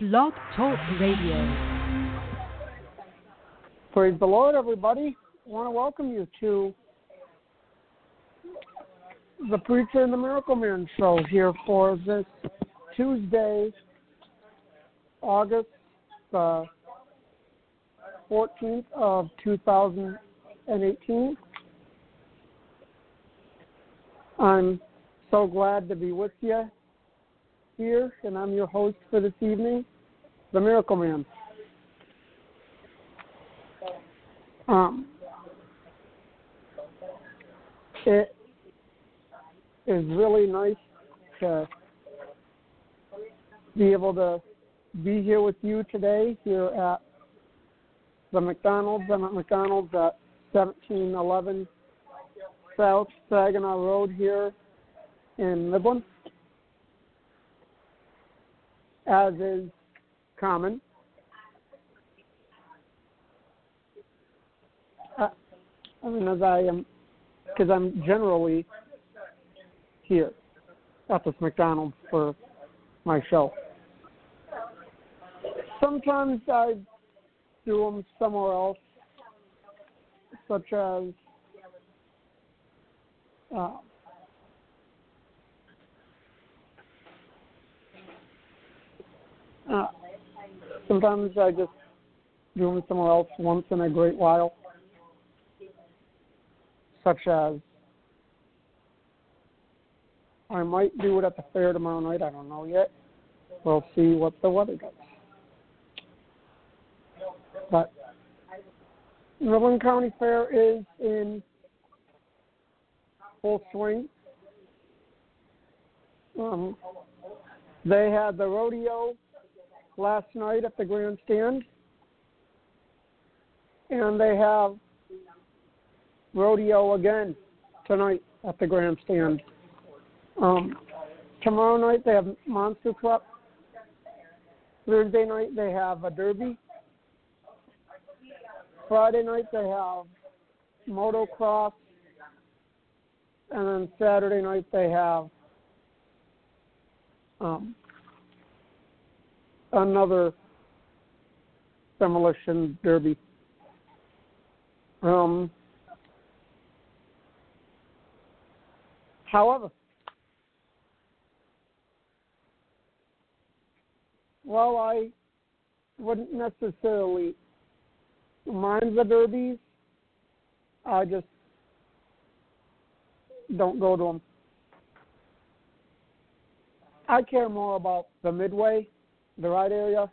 Blog Talk Radio. Praise the Lord, everybody. I want to welcome you to the Preacher and the Miracle Man show here for this Tuesday, August 14th of 2018. I'm so glad to be with you here, and I'm your host for this evening, the Miracle Man. It is really nice to be able to be here with you today here at the McDonald's. I'm at McDonald's at 1711 South Saginaw Road here in Midland. As is common, because I'm generally here at this McDonald's for my show. Sometimes I do them somewhere else, such as sometimes I just do them somewhere else once in a great while, such as I might do it at the fair tomorrow night. I don't know yet. We'll see what the weather does. But Midland County Fair is in full swing. They had the rodeo last night at the grandstand, and they have rodeo again tonight at the grandstand. Tomorrow night they have Monster Truck. Thursday night they have a derby. Friday night they have motocross, and then Saturday night they have another demolition derby. However, while I wouldn't necessarily mind the derbies, I just don't go to them. I care more about the Midway, the ride area.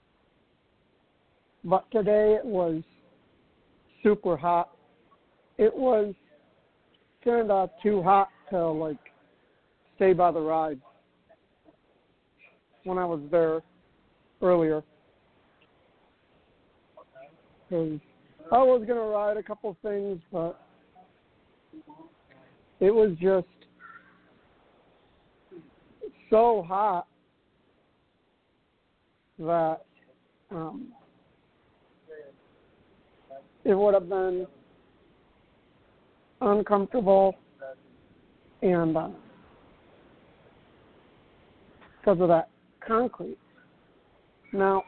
But today it was super hot. It was kind of too hot to stay by the ride when I was there earlier. Because I was going to ride a couple things, but it was just so hot that it would have been uncomfortable, and because of that concrete. Now,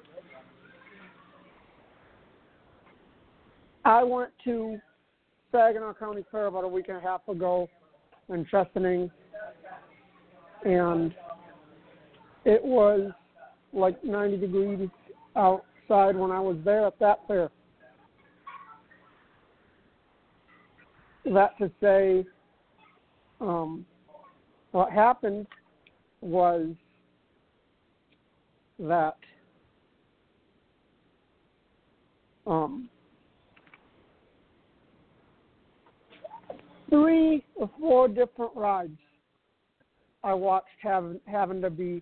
I went to Saginaw County Fair about a week and a half ago in Chesaning, and it was like 90 degrees outside when I was there at that fair. That to say, what happened was that 3 or 4 different rides I watched having to be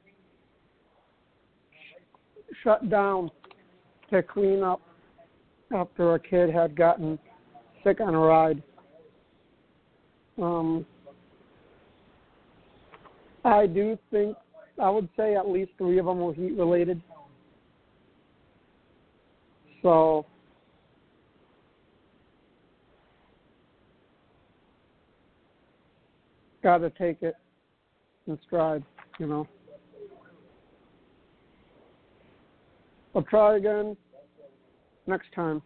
shut down to clean up after a kid had gotten sick on a ride. I do think, I would say at least 3 of them were heat related. So got to take it in stride, you know. I'll try again next time.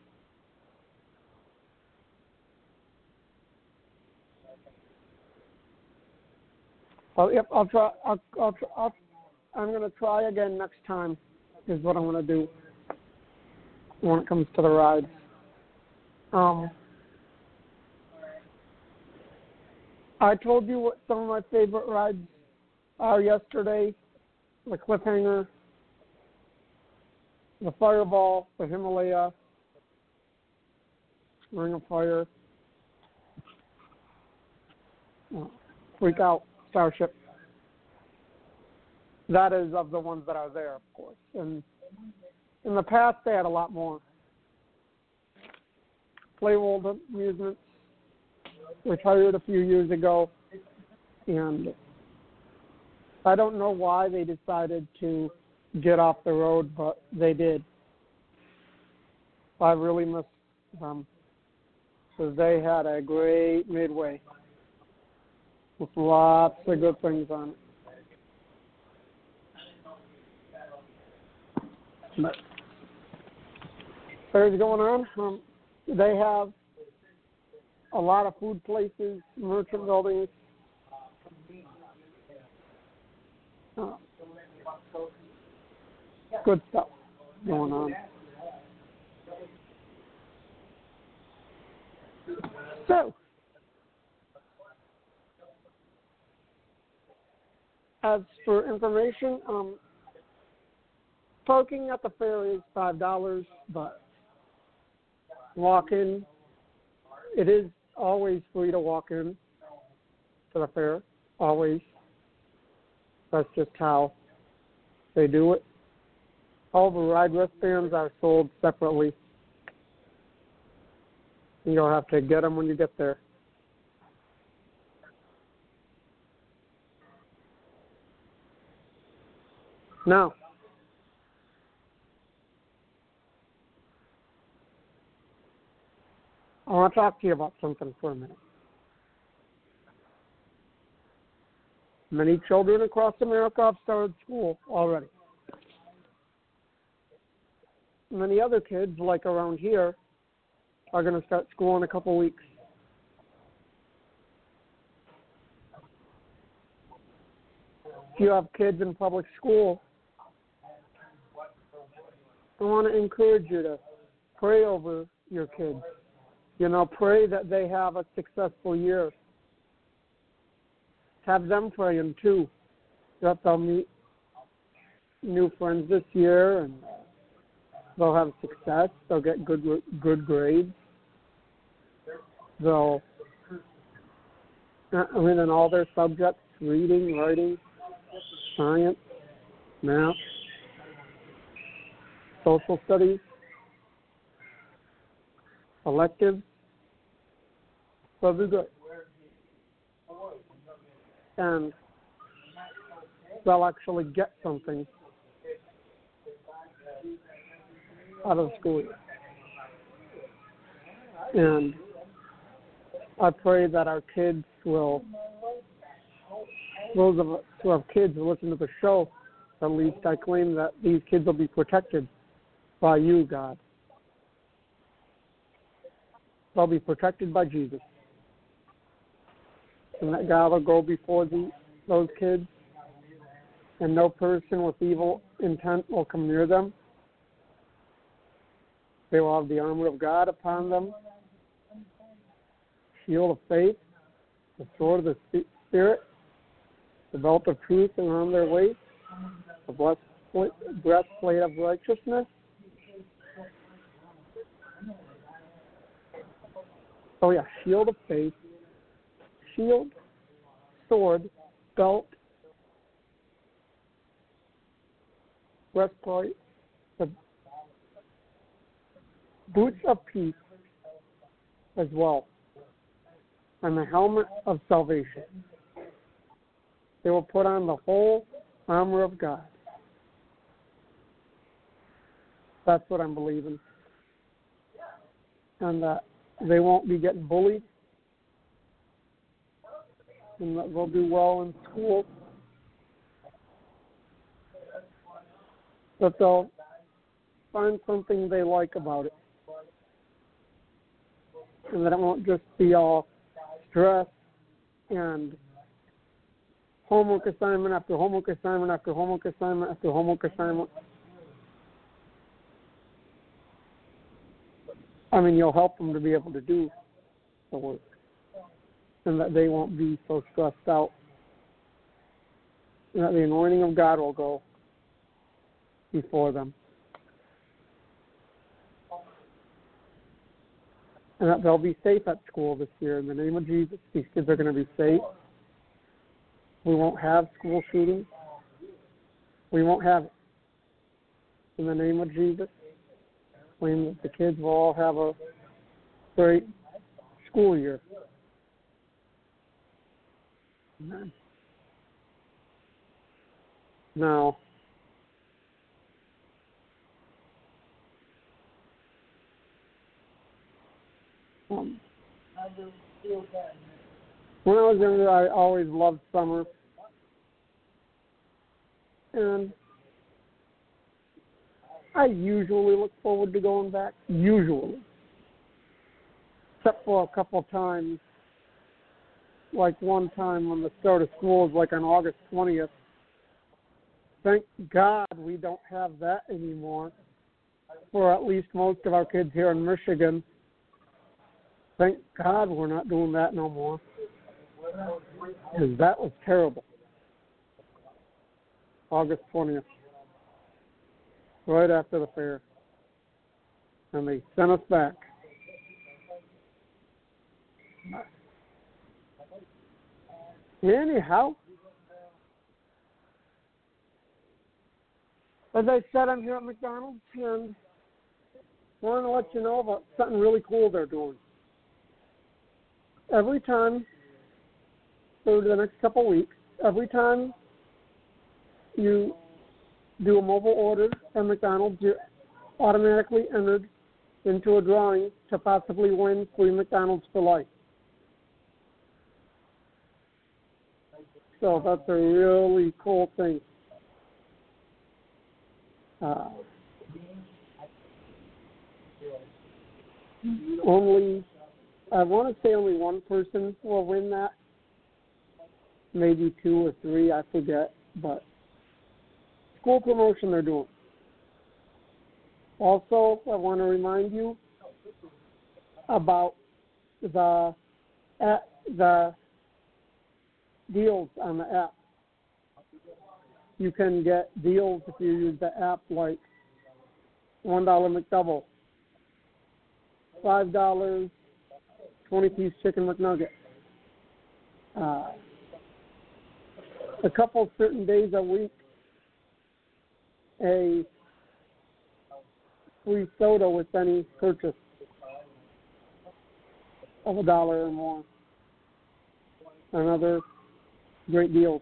I'll try. I'm going to try again next time. Is what I'm going to do when it comes to the rides. I told you what some of my favorite rides are yesterday: the Cliffhanger, the Fireball, the Himalaya, Ring of Fire, Freak Out, Starship. That is of the ones that are there, of course. And in the past, they had a lot more. Playworld Amusements retired a few years ago, and I don't know why they decided to get off the road, but they did. I really miss them because they had a great Midway with lots of good things on it. But there's going on. They have a lot of food places, merchant buildings. Good stuff going on. So, as for information, parking at the fair is $5, but walk-in, it is always free to walk in to the fair, always. That's just how they do it. However, ride wristbands are sold separately. You'll have to get them when you get there. Now, I want to talk to you about something for a minute. Many children across America have started school already. Many other kids, like around here, are going to start school in a couple weeks. If you have kids in public school, I want to encourage you to pray over your kids. Pray that they have a successful year. Have them praying too, that they'll meet new friends this year and they'll have success. They'll get good grades. They'll, in all their subjects, reading, writing, science, math, social studies, electives, they'll do good. And they'll actually get something out of the school year. And I pray that our kids will, those of us who have kids who listen to the show, at least I claim that these kids will be protected by you, God. They'll be protected by Jesus. And that God will go before those kids, and no person with evil intent will come near them. They will have the armor of God upon them, shield of faith, the sword of the Spirit, the belt of truth around their waist, the breastplate of righteousness. Oh yeah, shield of faith, shield, sword, belt, breastplate, the boots of peace as well, and the helmet of salvation. They will put on the whole armor of God. That's what I'm believing. And that they won't be getting bullied, and that they'll do well in school, that they'll find something they like about it. And that it won't just be all stress and homework assignment after homework assignment after homework assignment after homework assignment. I mean, you'll help them to be able to do the work and that they won't be so stressed out. And that the anointing of God will go before them. And that they'll be safe at school this year. In the name of Jesus, these kids are going to be safe. We won't have school shootings. We won't have it. In the name of Jesus, claim that the kids will all have a great school year. Amen. Now, when I was younger, I always loved summer. And I usually look forward to going back. Usually. Except for a couple of times. Like one time when the start of school was like on August 20th. Thank God we don't have that anymore. For at least most of our kids here in Michigan. Thank God we're not doing that no more. Because that was terrible. August 20th. Right after the fair. And they sent us back. Anyhow, as I said, I'm here at McDonald's and wanted to let you know about something really cool they're doing. Every time, for the next couple of weeks, every time you do a mobile order at McDonald's, you're automatically entered into a drawing to possibly win free McDonald's for life. So that's a really cool thing. I want to say only one person will win that. Maybe 2 or 3, I forget. But school promotion they're doing. Also, I want to remind you about the deals on the app. You can get deals if you use the app, like $1 McDouble, $5 20-piece chicken McNugget. A couple certain days a week, a free soda with any purchase of $1 or more. Another great deal.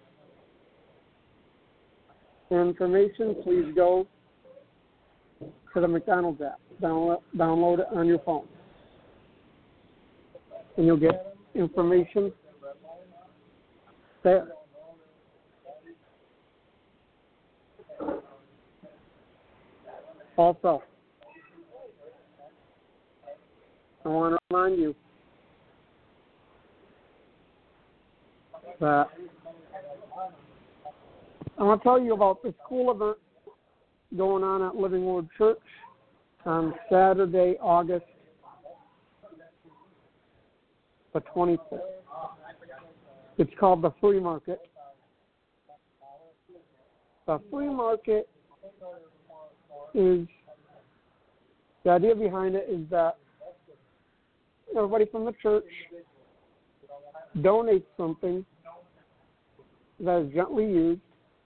For information, please go to the McDonald's app. Download it on your phone. And you'll get information there. Also, I want to remind you that I want to tell you about the school event going on at Living Word Church on Saturday, August the 25th. It's called the Free Market. The Free Market is, the idea behind it is that everybody from the church donates something that is gently used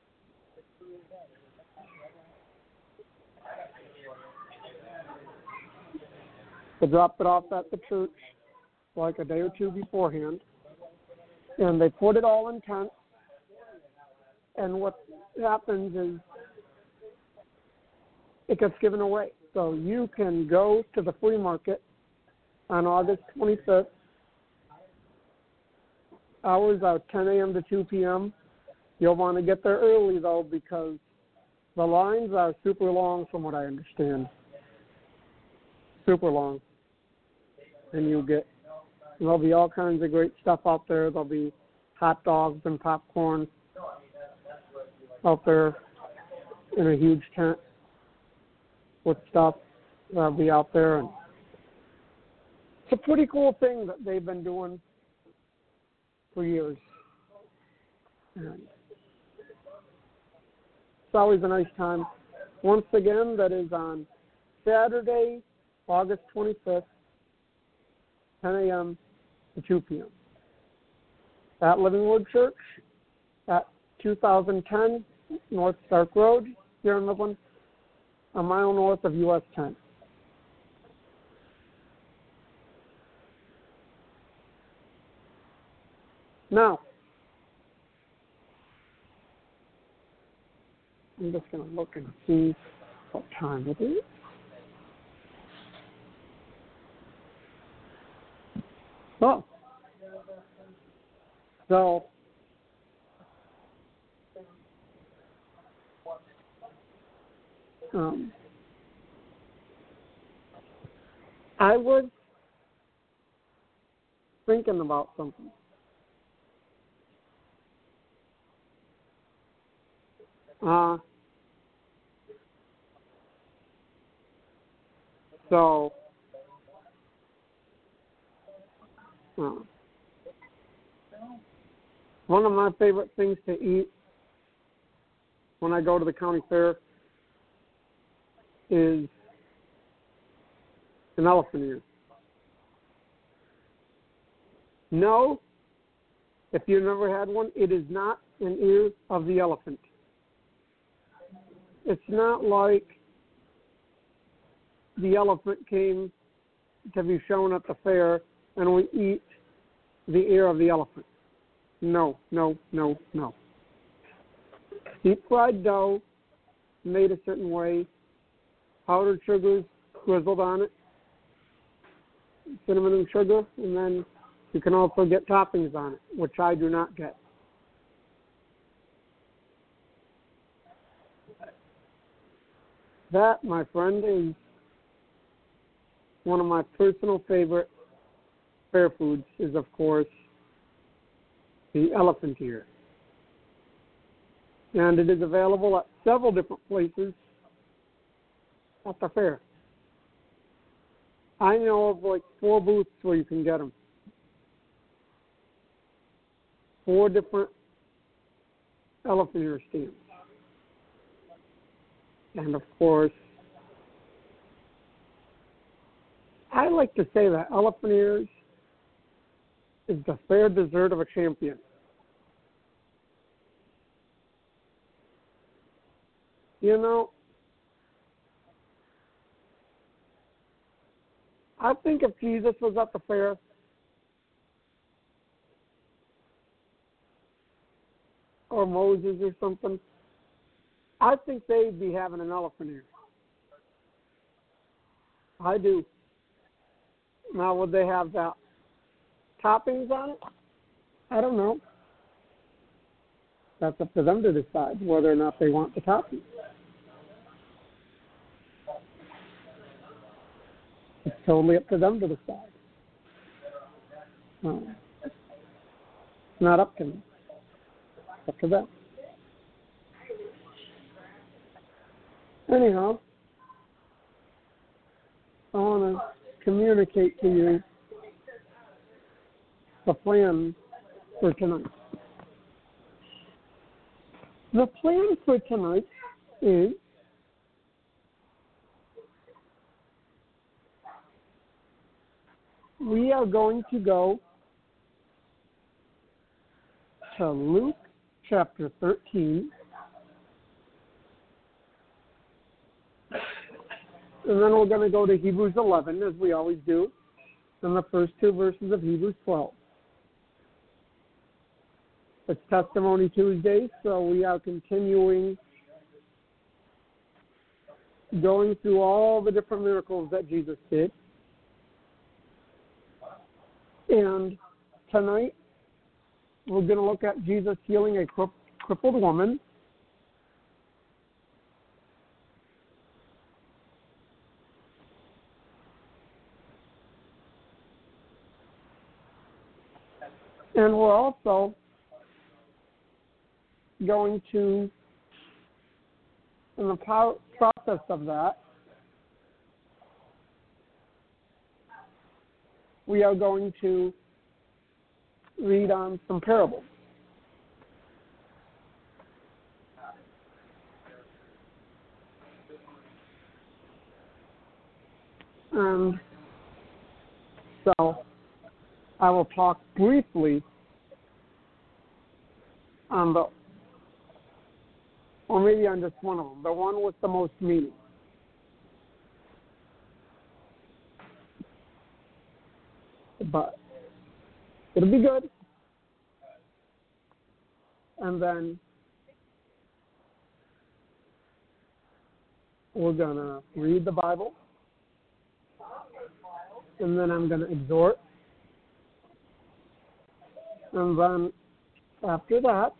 They dropped it off at the church like a day or two beforehand, and they put it all in tents. And what happens is it gets given away. So you can go to the flea market on August 25th. Hours are 10 a.m. to 2 p.m. You'll want to get there early, though, because The lines are super long from what I understand. Super long. And there'll be all kinds of great stuff out there. There'll be hot dogs and popcorn out there in a huge tent with stuff that'll be out there. And it's a pretty cool thing that they've been doing for years. And it's always a nice time. Once again, that is on Saturday, August 25th, 10 a.m. to 2 p.m. at Livingwood Church at 2010 North Stark Road here in Midland, a mile north of US 10. Now, I'm just going to look and see what time it is. Oh. So, I was thinking about something. One of my favorite things to eat when I go to the county fair is an elephant ear. No, if you've never had one, it is not an ear of the elephant. It's not like the elephant came to be shown at the fair and we eat the ear of the elephant. No. Deep fried dough, made a certain way, powdered sugars drizzled on it, cinnamon and sugar, and then you can also get toppings on it, which I do not get. That, my friend, is one of my personal favorite fair foods is, of course, the elephant ear. And it is available at several different places at the fair. I know of like 4 booths where you can get them. 4 different elephant ear stands. And of course, I like to say that elephant ears is the fair dessert of a champion. You know, I think if Jesus was at the fair, or Moses or something, I think they'd be having an elephant ear. I do. Now, would they have that toppings on it? I don't know. That's up to them to decide whether or not they want the toppings. It's totally up to them to decide. It's not up to me. It's up to them. Anyhow, I want to communicate to you the plan for tonight. The plan for tonight is we are going to go to Luke chapter 13, and then we're going to go to Hebrews 11, as we always do, and the first 2 verses of Hebrews 12. It's Testimony Tuesday, so we are continuing going through all the different miracles that Jesus did. And tonight, we're going to look at Jesus healing a crippled woman And we're also going to, in the process of that, we are going to read on some parables. So I will talk briefly on or maybe on just one of them, the one with the most meaning. But it'll be good. And then we're going to read the Bible. And then I'm going to exhort. And then after that,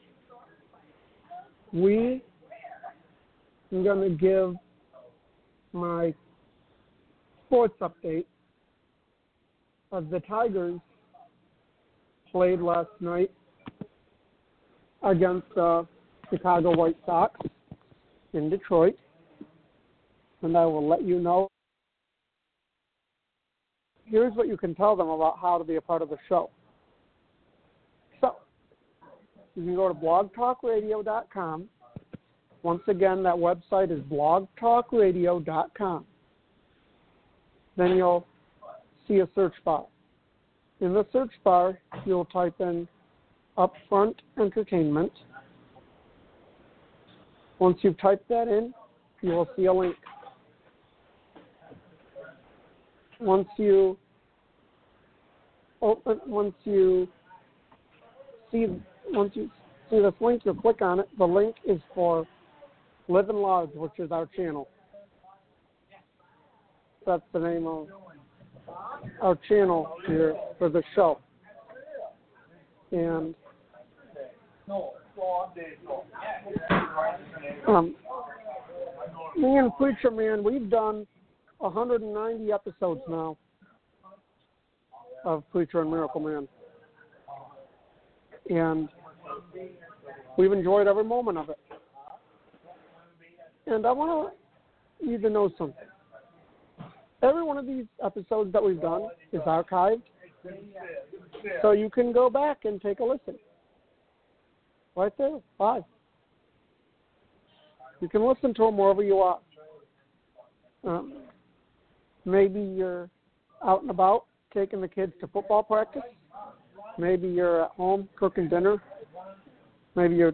I'm going to give my sports update as the Tigers played last night against the Chicago White Sox in Detroit. And I will let you know. Here's what you can tell them about how to be a part of the show. So, you can go to blogtalkradio.com. Once again, that website is blogtalkradio.com. Then you'll see a search bar. In the search bar, you'll type in Upfront Entertainment. Once you've typed that in, you will see a link. Once you see this link, you'll click on it. The link is for Living Large, which is our channel. That's the name of our channel here for the show. And me and Preacher Man, we've done 190 episodes now of Preacher and Miracle Man. And we've enjoyed every moment of it. And I want you to know something. Every one of these episodes that we've done is archived, so you can go back and take a listen. Right there, live. You can listen to them wherever you are. Maybe you're out and about taking the kids to football practice. Maybe you're at home cooking dinner. Maybe you're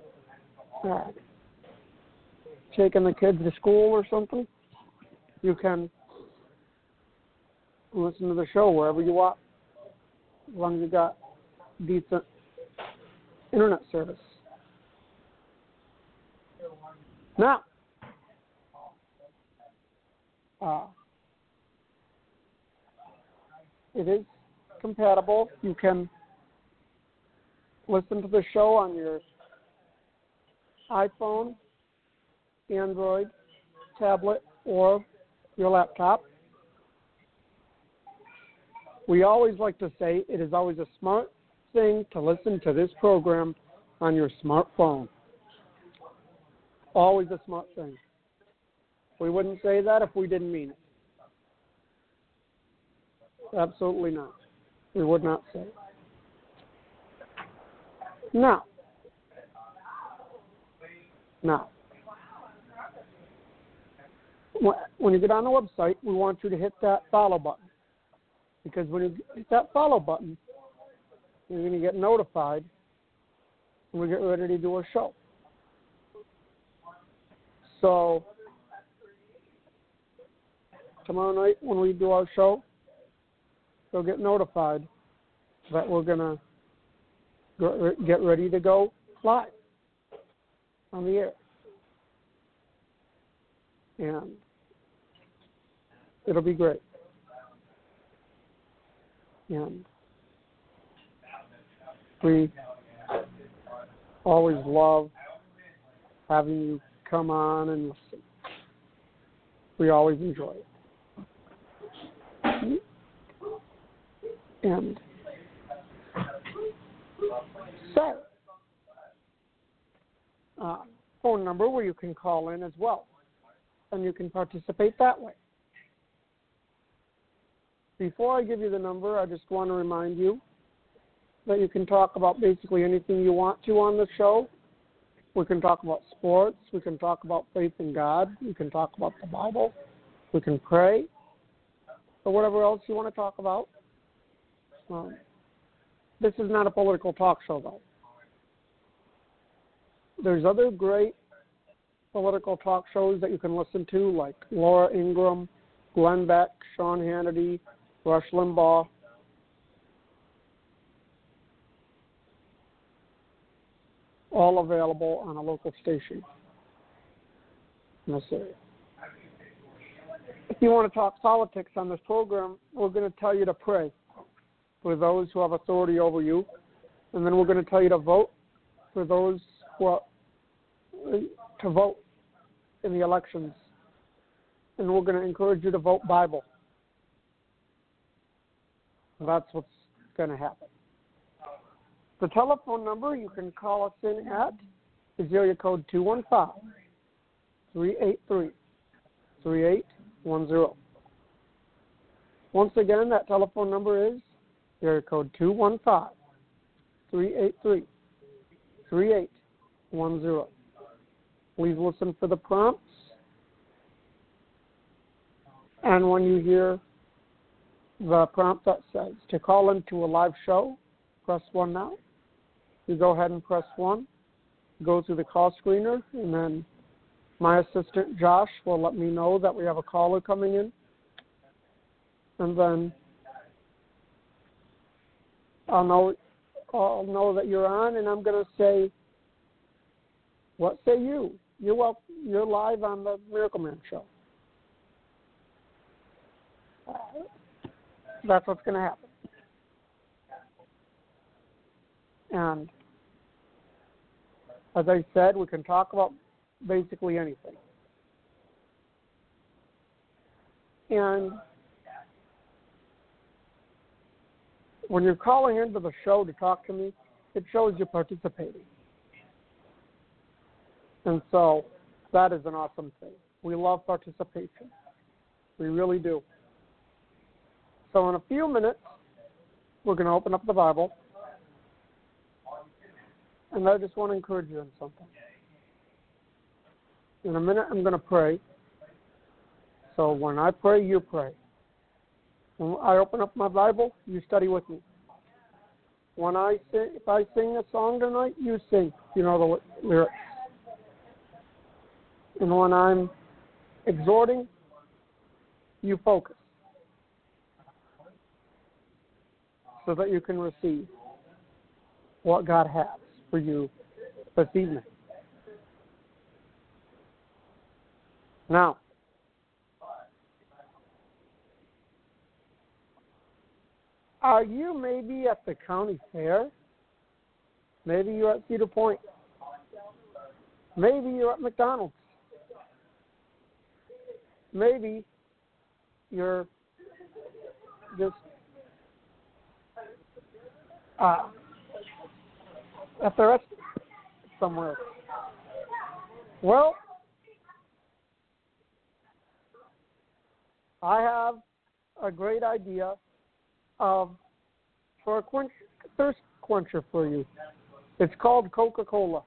taking the kids to school or something. You can listen to the show wherever you are, as long as you got decent internet service. Now, it is compatible. You can listen to the show on your iPhone, Android, tablet, or your laptop. We always like to say it is always a smart thing to listen to this program on your smartphone. Always a smart thing. We wouldn't say that if we didn't mean it. Absolutely not. We would not say it. Now, when you get on the website, we want you to hit that follow button. Because when you hit that follow button, you're going to get notified when we get ready to do a show. So, tomorrow night when we do our show, you'll get notified that we're going to get ready to go live on the air. And it'll be great. And we always love having you come on and listen. We always enjoy it. And say. Phone number where you can call in as well, and you can participate that way. Before I give you the number, I just want to remind you that you can talk about basically anything you want to on the show. We can talk about sports. We can talk about faith in God. We can talk about the Bible. We can pray, or whatever else you want to talk about. This is not a political talk show, though. There's other great political talk shows that you can listen to, like Laura Ingraham, Glenn Beck, Sean Hannity, Rush Limbaugh. All available on a local station in this area. If you want to talk politics on this program, we're going to tell you to pray for those who have authority over you, and then we're going to tell you to vote for those to vote in the elections, and we're going to encourage you to vote Bible. That's what's going to happen. The telephone number you can call us in at is area code 215-383-3810. Once again, that telephone number is area code 215-383-3810. Please listen for the prompts. And when you hear the prompt that says to call into a live show, press 1 now. You go ahead and press 1, go through the call screener, and then my assistant Josh will let me know that we have a caller coming in. And then I'll know that you're on, and I'm going to say, what say you? You're live on the Miracle Man Show. That's what's going to happen. And as I said, we can talk about basically anything. And when you're calling into the show to talk to me, it shows you're participating. And so that is an awesome thing. We love participation. We really do. So in a few minutes, we're going to open up the Bible. And I just want to encourage you in something. In a minute, I'm going to pray. So when I pray, you pray. When I open up my Bible, you study with me. When I sing, if I sing a song tonight, you sing. You know the lyrics. And when I'm exhorting, you focus. So that you can receive what God has for you this evening. Now, are you maybe at the county fair? Maybe you're at Cedar Point. Maybe you're at McDonald's. Maybe you're just at the restaurant somewhere. Well, I have a great idea for a thirst quencher for you. It's called Coca-Cola.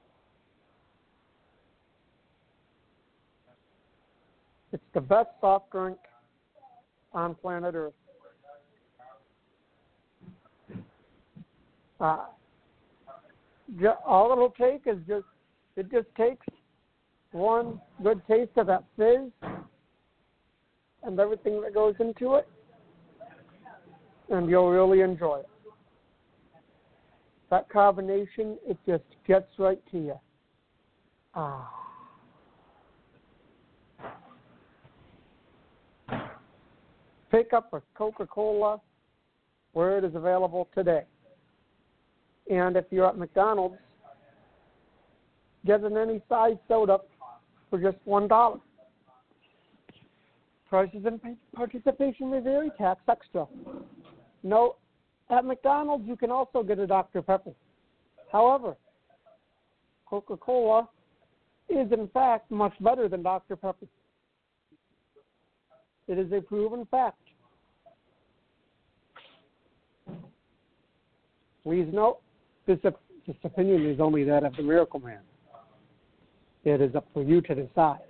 It's the best soft drink on planet Earth. All it'll take is it just takes one good taste of that fizz and everything that goes into it, and you'll really enjoy it. That combination, it just gets right to you. Pick up a Coca-Cola where it is available today. And if you're at McDonald's, get an any size soda for just $1. Prices and participation may vary, tax extra. No, at McDonald's you can also get a Dr. Pepper. However, Coca-Cola is in fact much better than Dr. Pepper. It is a proven fact. Please note, this opinion is only that of the Miracle Man. It is up for you to decide.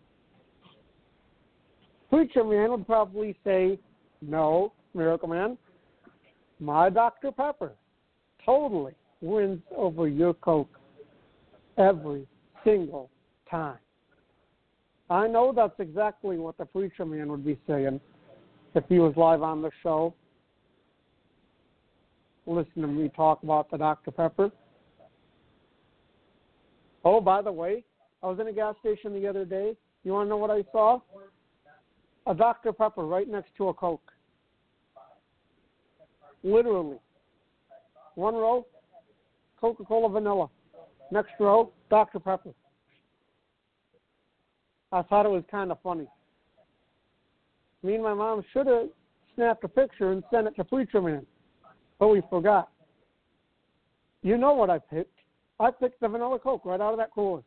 Preacher Man would probably say, no, Miracle Man, my Dr. Pepper totally wins over your Coke every single time. I know that's exactly what the Preacher Man would be saying if he was live on the show. Listen to me talk about the Dr. Pepper. Oh, by the way, I was in a gas station the other day. You want to know what I saw? A Dr. Pepper right next to a Coke. Literally. One row, Coca-Cola Vanilla. Next row, Dr. Pepper. I thought it was kind of funny. Me and my mom should have snapped a picture and sent it to Preacher Man, but we forgot. You know what I picked. I picked the Vanilla Coke right out of that cooler.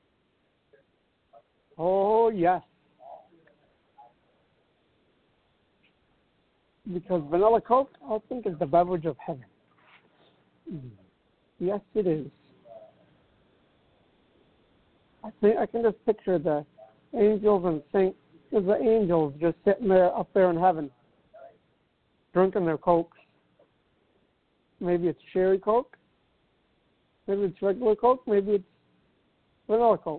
Oh, yes. Because Vanilla Coke, I think, is the beverage of heaven. Yes, it is. I think I can just picture the angels and saints, the angels just sitting there up there in heaven, drinking their Cokes. Maybe it's cherry Coke. Maybe it's regular Coke. Maybe it's Vanilla Coke.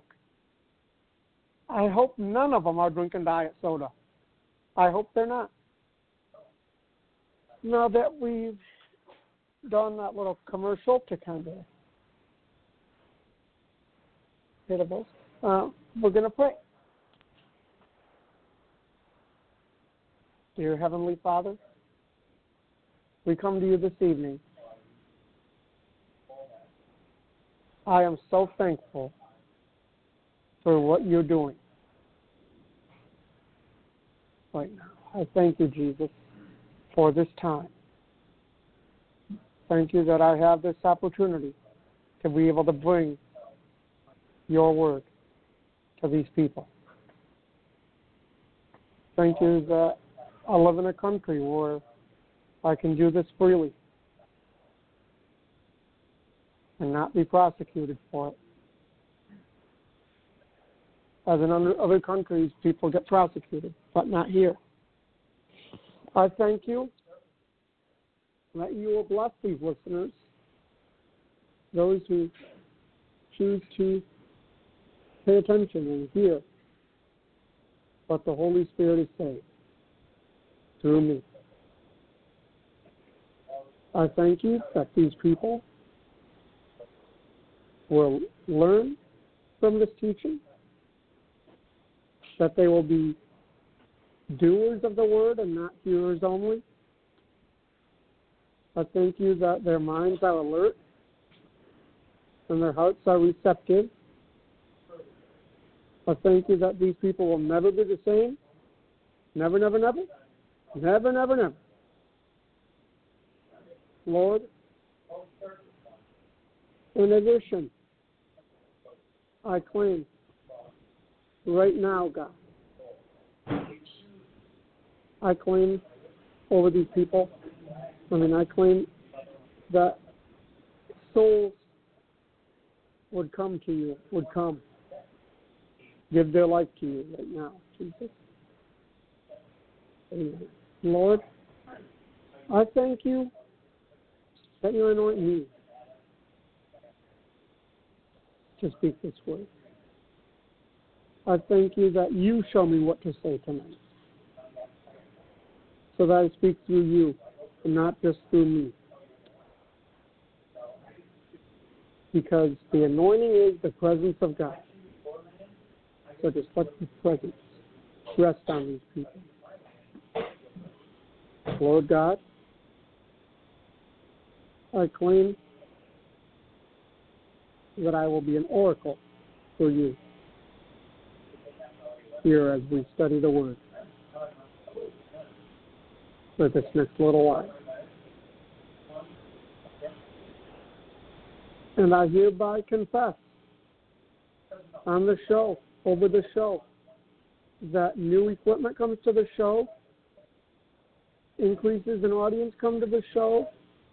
I hope none of them are drinking diet soda. I hope they're not. Now that we've done that little commercial to kind of hit us, we're going to pray. Dear Heavenly Father, we come to you this evening. I am so thankful for what you're doing right now. I thank you, Jesus, for this time. Thank you that I have this opportunity to be able to bring your word to these people. Thank you that I live in a country where I can do this freely and not be prosecuted for it. As in other countries, people get prosecuted, but not here. I thank you that you will bless these listeners, those who choose to pay attention and hear what the Holy Spirit is saying through me. I thank you that these people will learn from this teaching, that they will be doers of the word and not hearers only. I thank you that their minds are alert and their hearts are receptive. I thank you that these people will never be the same. Never, never, never. Never, never, never. Lord, in addition, I claim right now, God, I claim over these people, I claim that souls would come to you, would come, give their life to you right now, Jesus. Amen. Lord, I thank you that you anoint me to speak this word. I thank you that you show me what to say tonight, so that I speak through you and not just through me. Because the anointing is the presence of God. So just let the presence rest on these people. Lord God, I claim that I will be an oracle for you here as we study the Word for this next little while. And I hereby confess on the show, over the show, that new equipment comes to the show, increases in audience come to the show,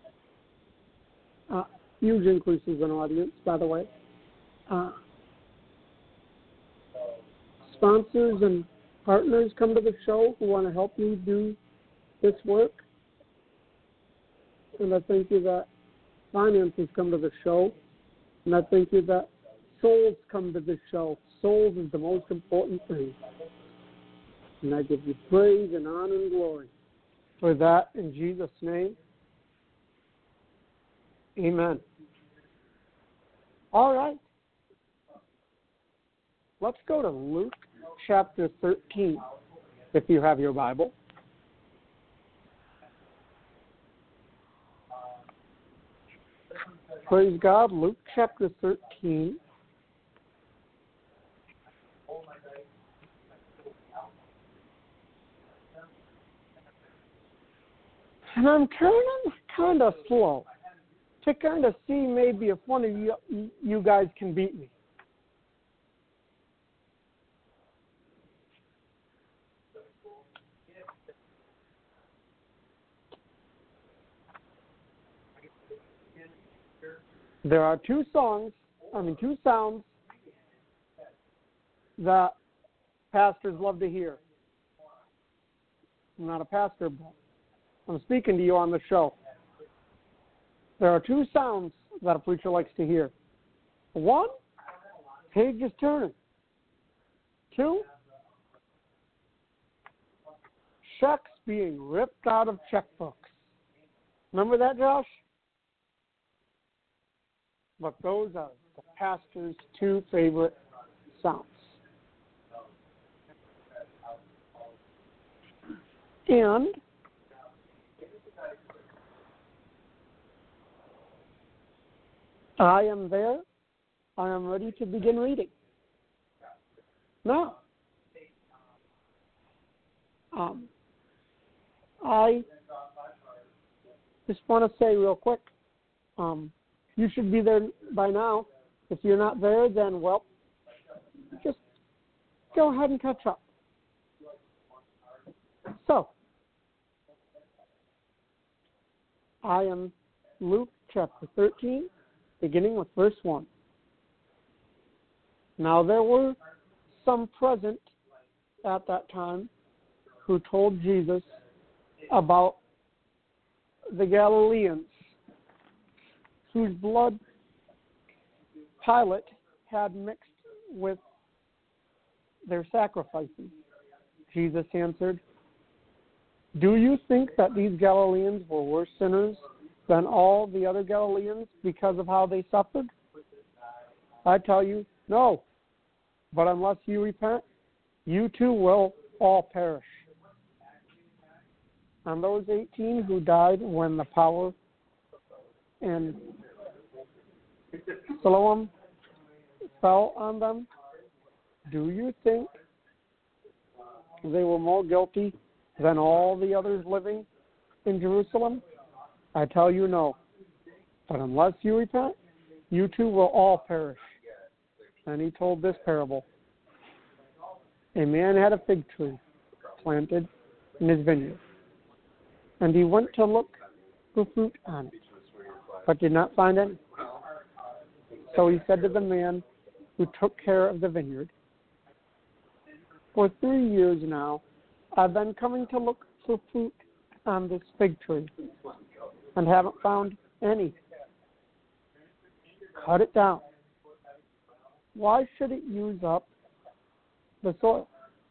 huge increases in audience, by the way. Sponsors and partners come to the show who want to help me do this work. And I thank you that finances come to the show. And I thank you that souls come to the show. Souls is the most important thing. And I give you praise and honor and glory for that in Jesus' name. Amen. All right. Let's go to Luke chapter 13, if you have your Bible. Praise God, Luke chapter 13. And I'm turning kind of slow to kind of see maybe if one of you guys can beat me. There are two sounds that pastors love to hear. I'm not a pastor, but I'm speaking to you on the show. There are two sounds that a preacher likes to hear. One, pages turning. Two, checks being ripped out of checkbooks. Remember that, Josh? But those are the pastor's two favorite sounds. And I am there. I am ready to begin reading. Now, I just want to say real quick, you should be there by now. If you're not there, then, well, just go ahead and catch up. So, I am Luke chapter 13, beginning with verse 1. Now there were some present at that time who told Jesus about the Galileans whose blood Pilate had mixed with their sacrifices. Jesus answered, "Do you think that these Galileans were worse sinners than all the other Galileans because of how they suffered? I tell you, no. But unless you repent, you too will all perish." And those 18 who died when the power and Siloam fell on them, do you think they were more guilty than all the others living in Jerusalem? I tell you, no. But unless you repent, you too will all perish. And he told this parable. A man had a fig tree planted in his vineyard, and he went to look for fruit on it, but did not find any. So he said to the man who took care of the vineyard, "For 3 years now, I've been coming to look for fruit on this fig tree, and haven't found any. Cut it down. Why should it use up the soil?"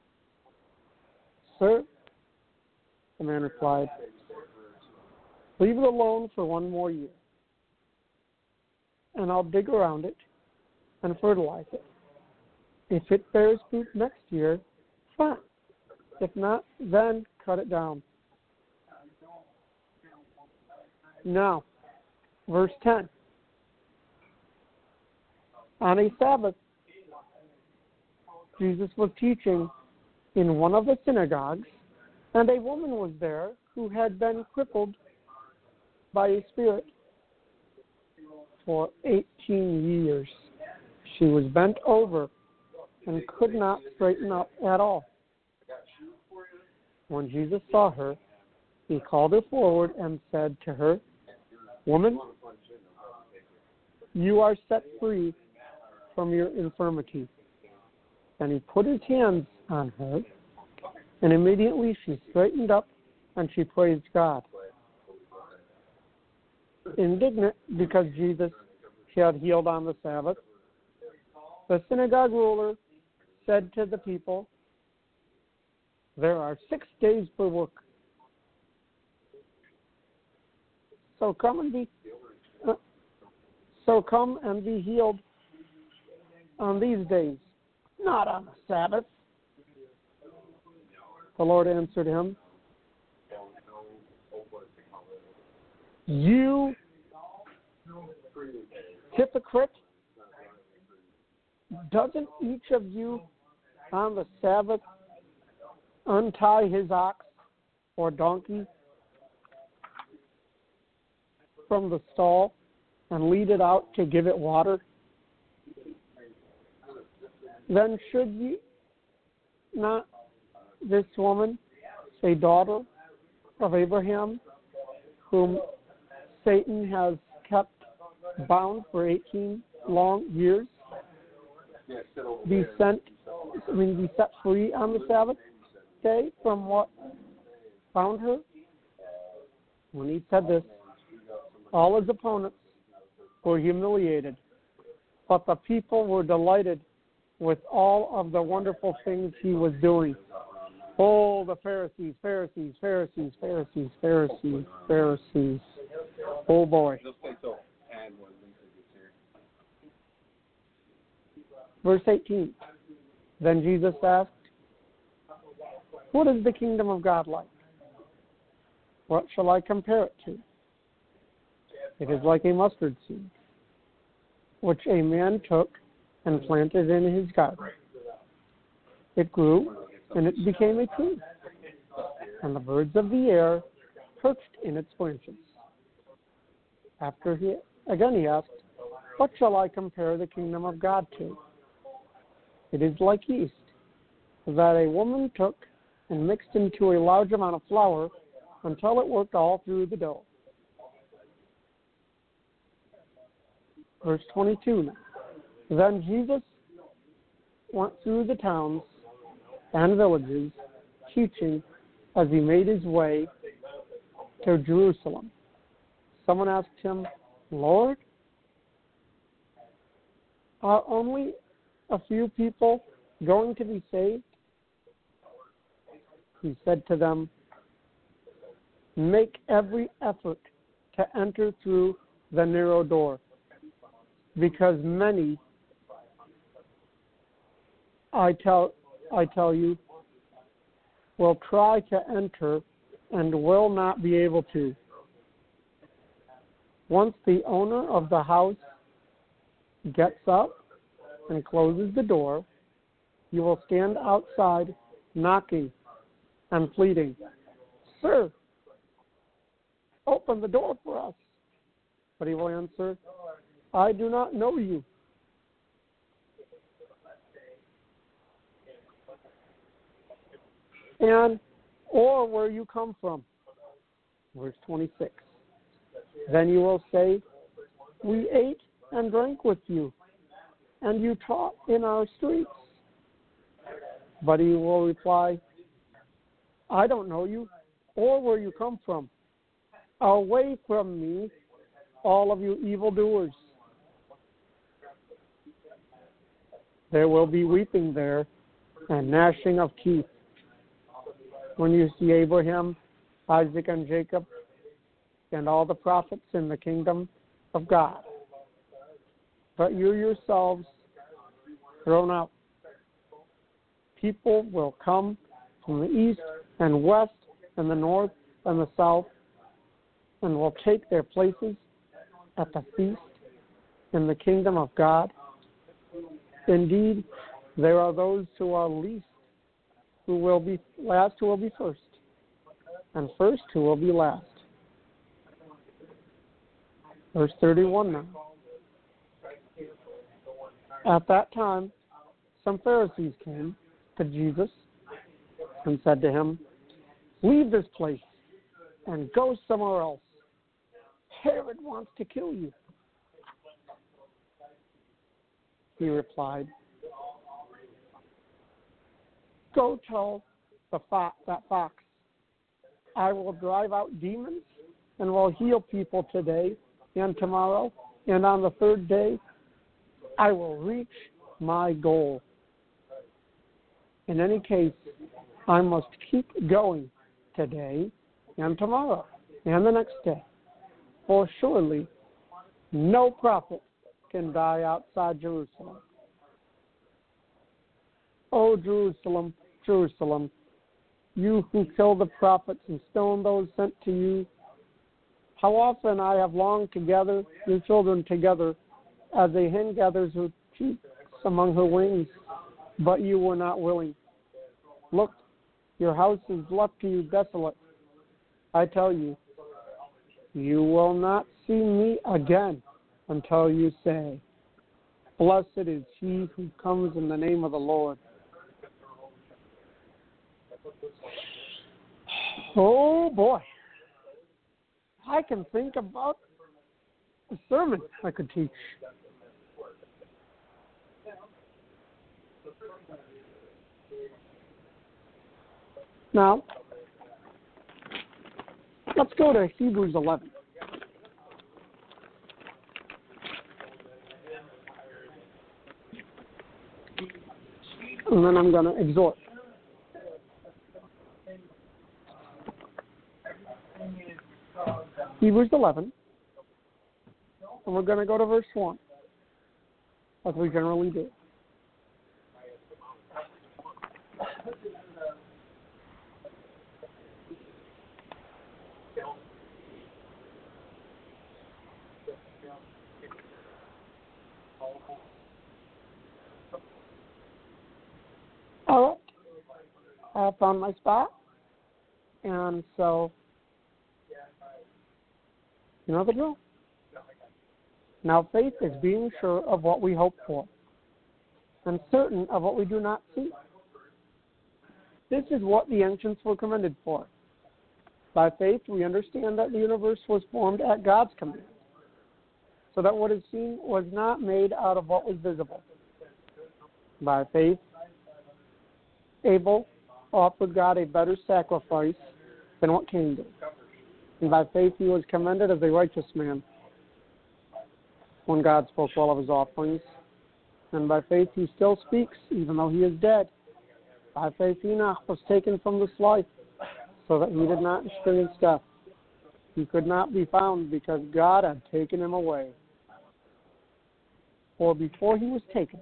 "Sir," the man replied, "leave it alone for 1 more year, and I'll dig around it and fertilize it. If it bears fruit next year, fine. If not, then cut it down." Now, verse 10. On a Sabbath, Jesus was teaching in one of the synagogues, and a woman was there who had been crippled by a spirit for 18 years. She was bent over and could not straighten up at all. When Jesus saw her, he called her forward and said to her, "Woman, you are set free from your infirmity." And he put his hands on her, and immediately she straightened up and she praised God. Indignant because Jesus had healed on the Sabbath, the synagogue ruler said to the people, "There are 6 days for work. So come and be healed on these days, not on the Sabbath." The Lord answered him, "You hypocrite, doesn't each of you on the Sabbath untie his ox or donkey from the stall and lead it out to give it water? Then should you not this woman, a daughter of Abraham, whom Satan has kept bound for 18 long years, be set free on the Sabbath day from what bound her?" When he said this, all his opponents were humiliated, but the people were delighted with all of the wonderful things he was doing. Oh, the Pharisees, Pharisees, Pharisees, Pharisees, Pharisees, Pharisees. Oh, boy. Verse 18. Then Jesus asked, "What is the kingdom of God like? What shall I compare it to? It is like a mustard seed, which a man took and planted in his garden. It grew, and it became a tree, and the birds of the air perched in its branches." He asked, "What shall I compare the kingdom of God to? It is like yeast that a woman took and mixed into a large amount of flour until it worked all through the dough." Verse 22 now. Then Jesus went through the towns and villages, teaching as he made his way to Jerusalem. Someone asked him, "Lord, are only a few people going to be saved?" He said to them, "Make every effort to enter through the narrow door, because many, I tell you, will try to enter and will not be able to. Once the owner of the house gets up and closes the door, you will stand outside knocking and pleading, 'Sir, open the door for us.' But he will answer, 'I do not know you.' And or where you come from." Verse 26. Then you will say, "We ate and drank with you, and you taught in our streets." But he will reply, "I don't know you or where you come from. Away from me, all of you evildoers." There will be weeping there and gnashing of teeth when you see Abraham, Isaac, and Jacob, and all the prophets in the kingdom of God, but you yourselves thrown out. People will come from the east and west and the north and the south, and will take their places at the feast in the kingdom of God. Indeed, there are those who are least who will be last, who will be first, and first who will be last. Verse 31 now. At that time, some Pharisees came to Jesus and said to him, "Leave this place and go somewhere else. Herod wants to kill you." He replied, "Go tell that fox, I will drive out demons and will heal people today and tomorrow, and on the third day I will reach my goal. In any case, I must keep going today and tomorrow and the next day, for surely no prophet can die outside Jerusalem. O Jerusalem, Jerusalem, you who kill the prophets and stone those sent to you, how often I have longed to gather your children together as a hen gathers her chicks among her wings, but you were not willing. Look, your house is left to you desolate. I tell you, you will not see me again until you say, blessed is he who comes in the name of the Lord." Oh boy, I can think about a sermon I could teach. Now, let's go to Hebrews 11. And then I'm going to exhort. Hebrews 11. And we're going to go to verse 1, as we generally do. All right. I have found my spot. And so, you know the drill. Now faith is being sure of what we hope for and certain of what we do not see. This is what the ancients were commended for. By faith, we understand that the universe was formed at God's command, so that what is seen was not made out of what was visible. By faith, Abel offered God a better sacrifice than what Cain did. And by faith, he was commended as a righteous man when God spoke well of his offerings. And by faith, he still speaks, even though he is dead. By faith, Enoch was taken from this life, so that he did not experience death. He could not be found because God had taken him away. For before he was taken,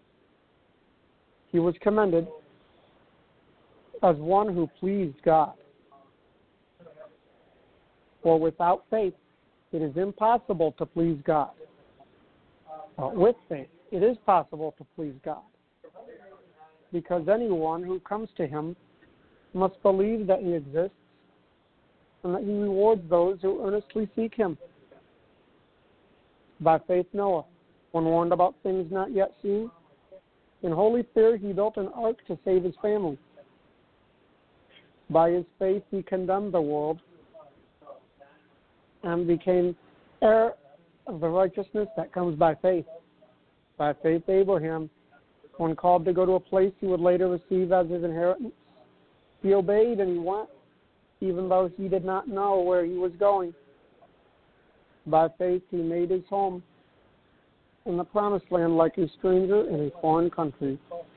he was commended as one who pleased God. For without faith, it is impossible to please God. But with faith, it is possible to please God. Because anyone who comes to him must believe that he exists and that he rewards those who earnestly seek him. By faith, Noah, when warned about things not yet seen, in holy fear he built an ark to save his family. By his faith he condemned the world and became heir of the righteousness that comes by faith. By faith, Abraham, when called to go to a place he would later receive as his inheritance, he obeyed and he went, even though he did not know where he was going. By faith, he made his home in the promised land like a stranger in a foreign country.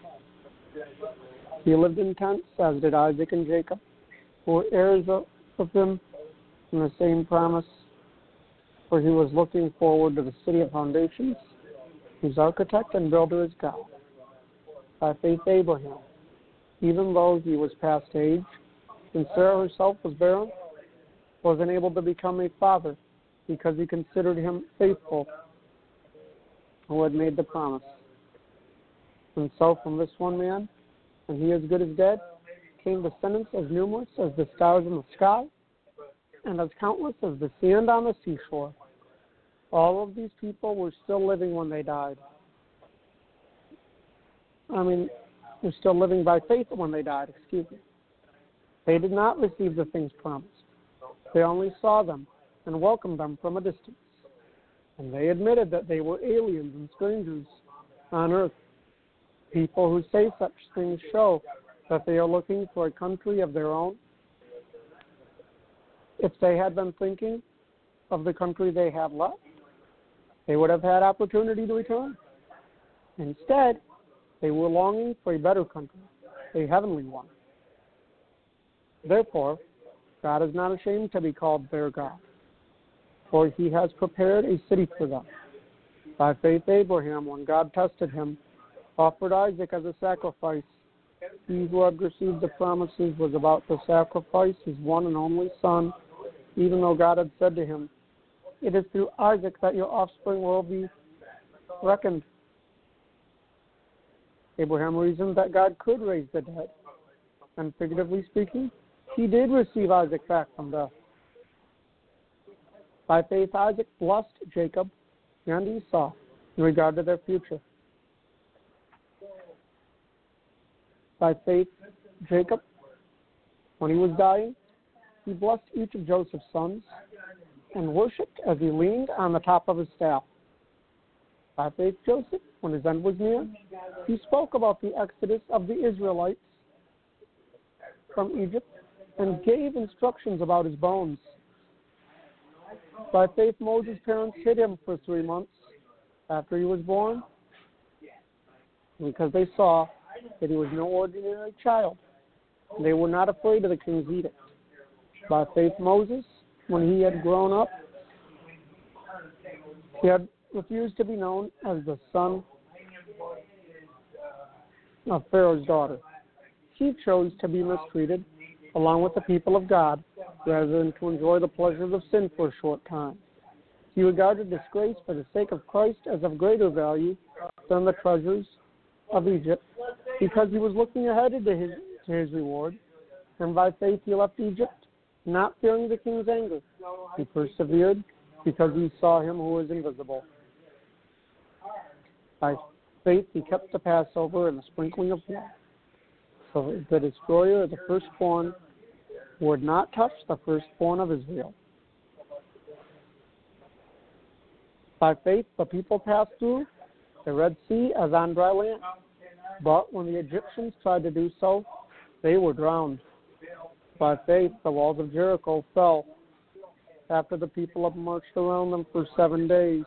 He lived in tents, as did Isaac and Jacob, who were heirs of him in the same promise, for he was looking forward to the city of foundations, whose architect and builder is God. By faith, Abraham, even though he was past age, and Sarah herself was barren, was enabled to become a father, because he considered him faithful who had made the promise. And so from this one man, and he as good as dead, came descendants as numerous as the stars in the sky, and as countless as the sand on the seashore. All of these people were still living when they died. were still living by faith when they died, They did not receive the things promised. They only saw them and welcomed them from a distance. And they admitted that they were aliens and strangers on earth. People who say such things show that they are looking for a country of their own. If they had been thinking of the country they had left, they would have had opportunity to return. Instead, they were longing for a better country, a heavenly one. Therefore, God is not ashamed to be called their God, for he has prepared a city for them. By faith, Abraham, when God tested him, offered Isaac as a sacrifice. He who had received the promises was about to sacrifice his one and only son, even though God had said to him, "It is through Isaac that your offspring will be reckoned." Abraham reasoned that God could raise the dead, and figuratively speaking, he did receive Isaac back from death. By faith, Isaac blessed Jacob and Esau in regard to their future. By faith, Jacob, when he was dying, he blessed each of Joseph's sons and worshipped as he leaned on the top of his staff. By faith, Joseph, when his end was near, he spoke about the exodus of the Israelites from Egypt and gave instructions about his bones. By faith, Moses' parents hid him for 3 months after he was born because they saw that he was no ordinary child. They were not afraid of the king's edict. By faith, Moses, when he had grown up, he had refused to be known as the son of Pharaoh's daughter. He chose to be mistreated along with the people of God rather than to enjoy the pleasures of sin for a short time. He regarded disgrace for the sake of Christ as of greater value than the treasures of Egypt, because he was looking ahead to his reward. And by faith he left Egypt, not fearing the king's anger. He persevered because he saw him who was invisible. By faith he kept the Passover and the sprinkling of blood, so that the destroyer of the firstborn would not touch the firstborn of Israel. By faith the people passed through the Red Sea as on dry land. But when the Egyptians tried to do so, they were drowned. By faith, the walls of Jericho fell after the people had marched around them for 7 days.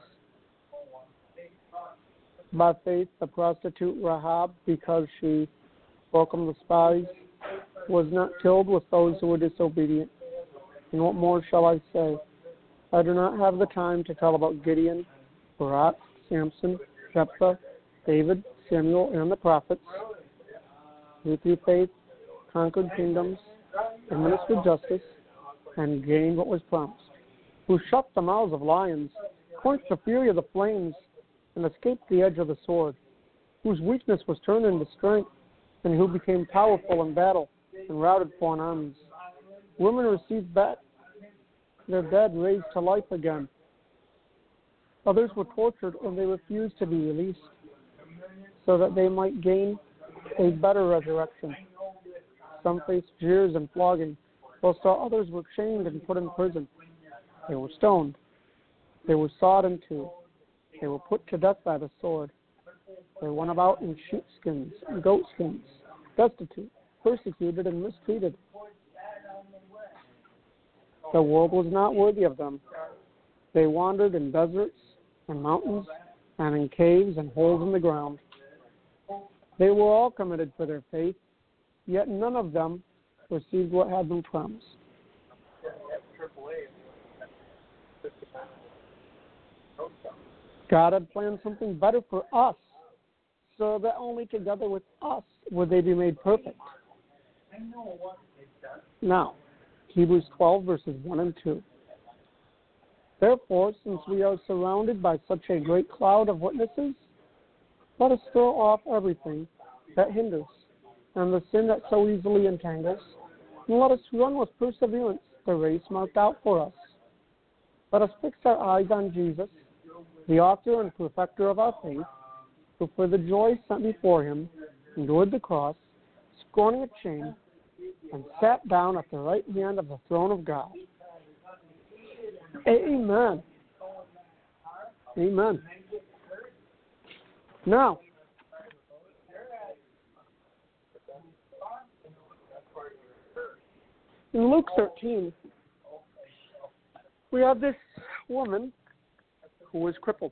By faith, the prostitute Rahab, because she welcomed the spies, was not killed with those who were disobedient. And what more shall I say? I do not have the time to tell about Gideon, Barak, Samson, Jephthah, David, Samuel, and the prophets, who through faith conquered kingdoms, administered justice, and gained what was promised, who shut the mouths of lions, quenched the fury of the flames, and escaped the edge of the sword, whose weakness was turned into strength, and who became powerful in battle and routed foreign armies. Women received back their dead raised to life again. Others were tortured and they refused to be released, so that they might gain a better resurrection. Some faced jeers and flogging, whilst others were chained and put in prison. They were stoned. They were sawed in two. They were put to death by the sword. They went about in sheepskins and goatskins, destitute, persecuted, and mistreated. The world was not worthy of them. They wandered in deserts and mountains and in caves and holes in the ground. They were all committed for their faith, yet none of them received what had been promised. God had planned something better for us, so that only together with us would they be made perfect. Now, Hebrews 12, verses 1 and 2. Therefore, since we are surrounded by such a great cloud of witnesses, let us throw off everything that hinders and the sin that so easily entangles, and let us run with perseverance the race marked out for us. Let us fix our eyes on Jesus, the author and perfecter of our faith, who for the joy set before him endured the cross, scorning its shame, and sat down at the right hand of the throne of God. Amen. Amen. Now, in Luke 13, we have this woman who was crippled.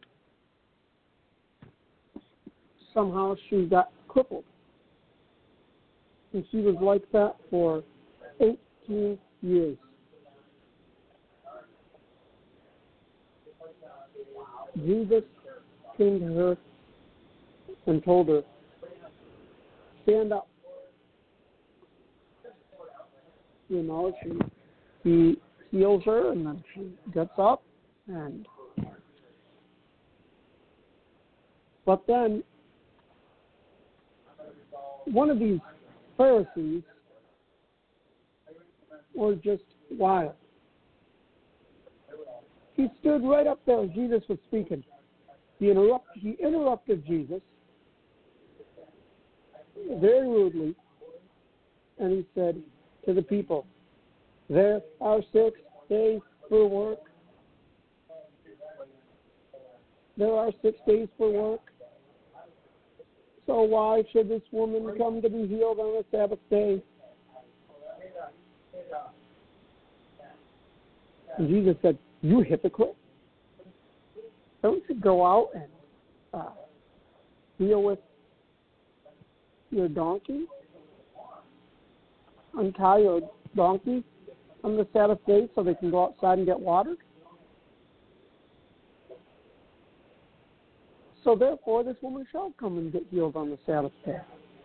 Somehow she got crippled. And she was like that for 18 years. Jesus came to her and told her, stand up. You know, he heals her, and then she gets up, but then one of these Pharisees was just wild. He stood right up there as Jesus was speaking. He interrupted Jesus very rudely, and he said to the people, there are 6 days for work. There are 6 days for work. So why should this woman come to be healed on the Sabbath day? And Jesus said, you hypocrite. Don't you go out and deal with your donkey? Untie your donkey on the Sabbath day so they can go outside and get water? So therefore, this woman shall come and get healed on the Sabbath day.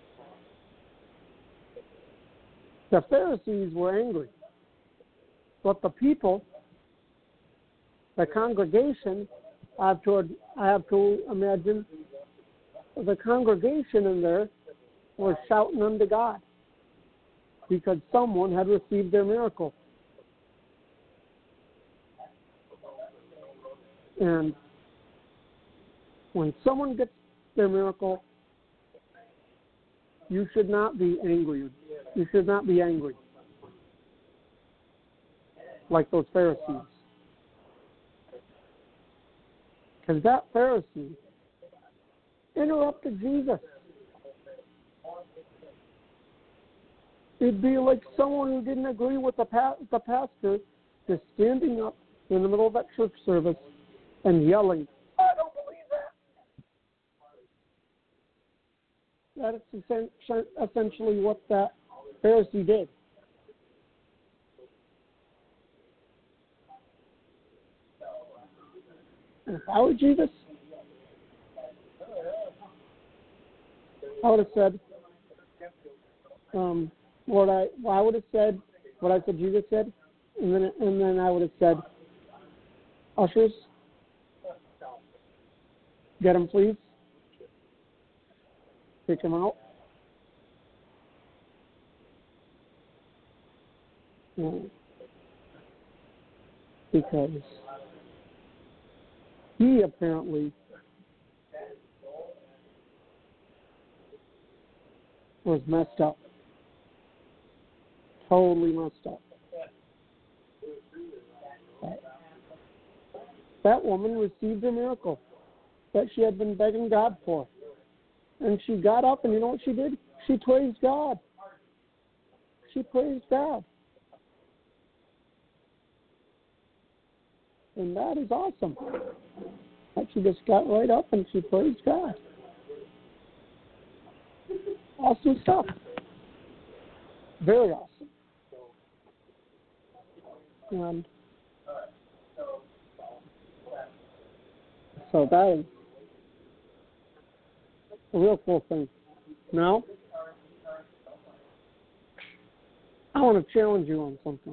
The Pharisees were angry, but the people, the congregation, I have to imagine the congregation in there was shouting unto God because someone had received their miracle. And when someone gets their miracle, you should not be angry. You should not be angry like those Pharisees. Because that Pharisee interrupted Jesus. It'd be like someone who didn't agree with the pastor just standing up in the middle of that church service and yelling, I don't believe that. That is essentially what that Pharisee did. And if I were Jesus, I would have said, I would have said what I said Jesus said, and then I would have said, ushers, get him please, take him out. Because he apparently was messed up. Totally messed up. That woman received a miracle that she had been begging God for. And she got up, and you know what she did? She praised God. She praised God. And that is awesome. That she just got right up and she praised God. Awesome stuff. Very awesome. And so that is a real cool thing. Now, I want to challenge you on something.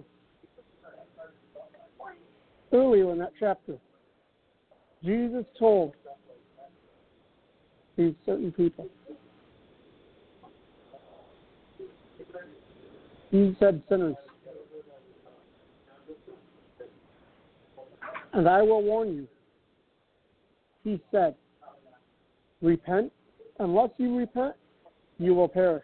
Earlier in that chapter, Jesus told these certain people, he said sinners, and I will warn you, he said, repent. Unless you repent, you will perish.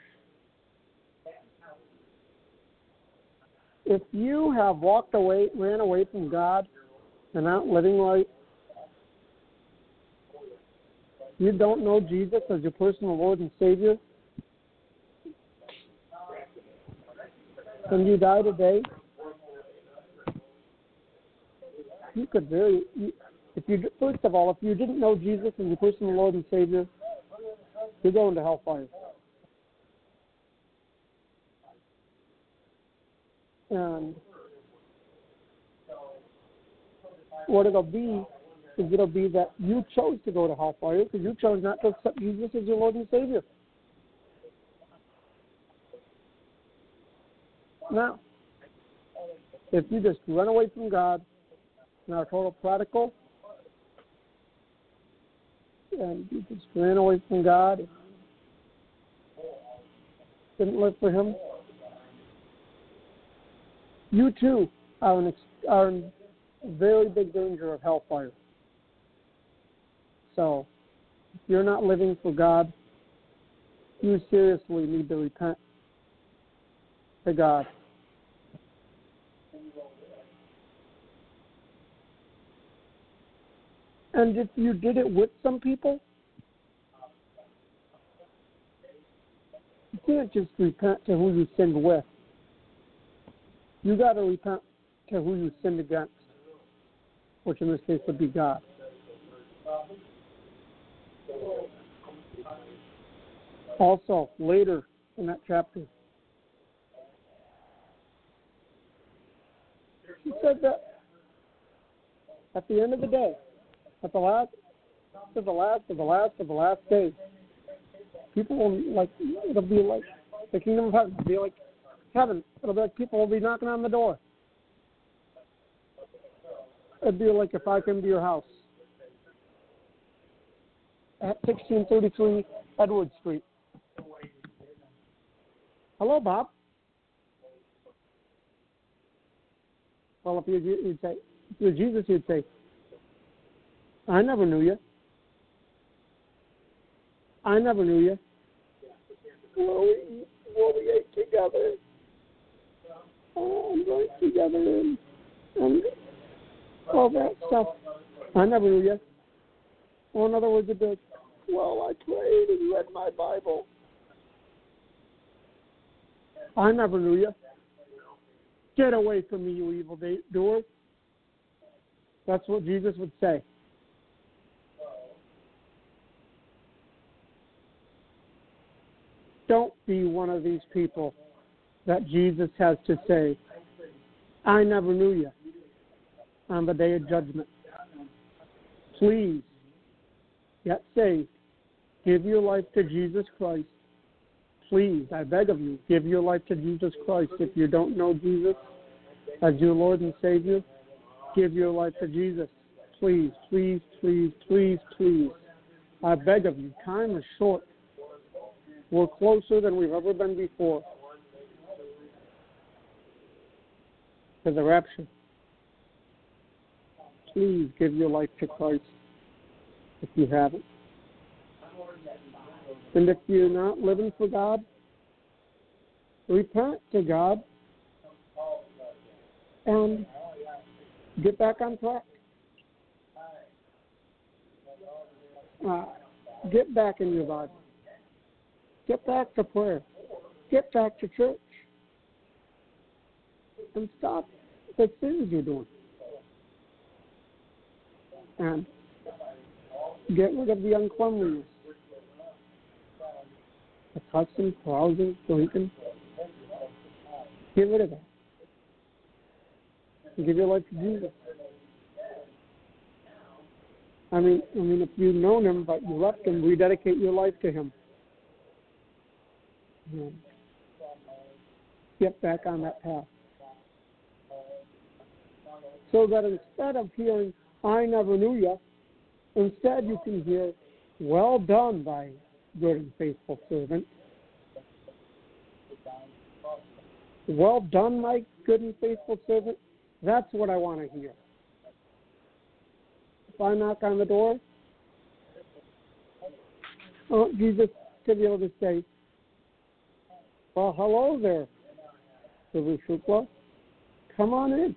If you have ran away from God, and not living right, you don't know Jesus as your personal Lord and Savior, and you die today, you could first of all, if you didn't know Jesus as your personal Lord and Savior, you're going to hellfire. And what it'll be that you chose to go to hellfire because you chose not to accept Jesus as your Lord and Savior. Now, if you just run away from God and are a total prodigal, and you just ran away from God and didn't live for Him, you too are in very big danger of hellfire. So, if you're not living for God, you seriously need to repent to God. And if you did it with some people, you can't just repent to who you sinned with. You got to repent to who you sinned against, which in this case would be God. Also, later in that chapter, he said that at the end of the day, at the last days, people will it'll be like the kingdom of heaven. It'll be like heaven. It'll be like people will be knocking on the door. It'd be like if I came to your house at 1633 Edward Street. Hello, Bob. Well, if you're Jesus, you'd say, I never knew you. I never knew you. Well, we ate together. And drank together and all that stuff. I never knew you. Well, in other words, it'd be like, well, I prayed and read my Bible. I never knew you. Get away from me, you evil doer. That's what Jesus would say. Don't be one of these people that Jesus has to say, I never knew you on the day of judgment. Please, get saved. Give your life to Jesus Christ. Please, I beg of you, give your life to Jesus Christ. If you don't know Jesus as your Lord and Savior, give your life to Jesus. Please, please, please, please, please. I beg of you, time is short. We're closer than we've ever been before to the rapture. Please give your life to Christ if you haven't. And if you're not living for God, repent to God and get back on track. Get back in your Bible. Get back to prayer. Get back to church. And stop the sins you're doing. And get rid of the uncleanliness. The cussing, carousing, drinking. Get rid of that. And give your life to Jesus. I mean, if you've known Him but you left Him, rededicate your life to Him. And get back on that path. So that instead of hearing, I never knew you, instead you can hear, well done, thy good and faithful servant. Well done, my good and faithful servant. That's what I want to hear. If I knock on the door, I want Jesus to be able to say, Well, hello there, Silver Shukla. Come on in.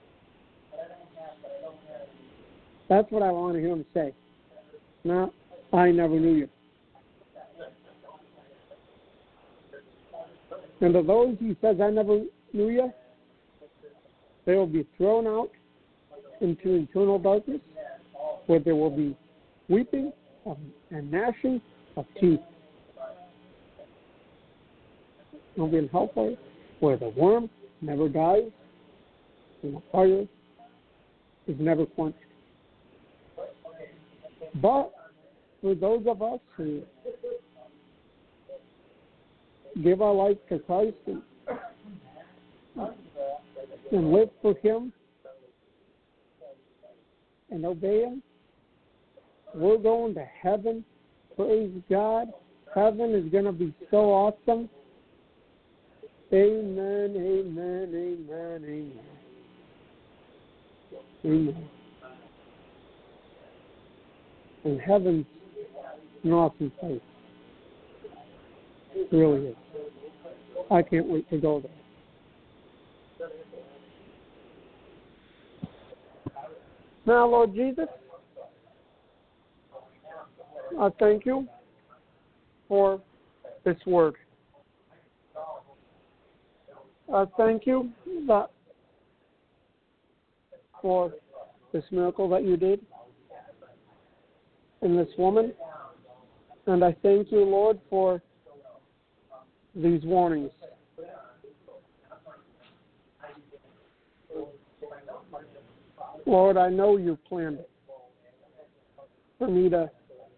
That's what I want to hear him say. Not, I never knew you. And to those he says, I never knew you, they will be thrown out into eternal darkness, where there will be weeping and gnashing of teeth. They'll be in hellfire, where the worm never dies, and the fire is never quenched. But for those of us who give our life to Christ and live for Him and obey Him, we're going to heaven. Praise God. Heaven is going to be so awesome. Amen, amen, amen, amen. Amen. And heaven's an awesome place. It really is. I can't wait to go there. Now, Lord Jesus, I thank you for this word. I thank you for this miracle that you did in this woman. And I thank you, Lord, for these warnings. Lord, I know you planned it for me to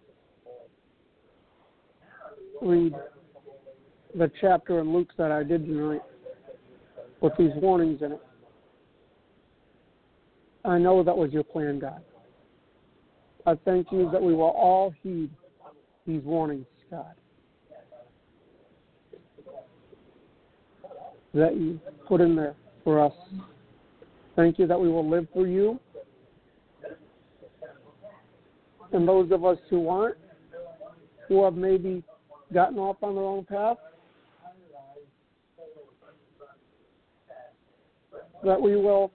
read the chapter in Luke that I did tonight with these warnings in it. I know that was your plan, God. I thank you that we will all heed these warnings, God, that you put in there for us. Thank you that we will live for you. And those of us who aren't, who have maybe gotten off on the wrong path, that we will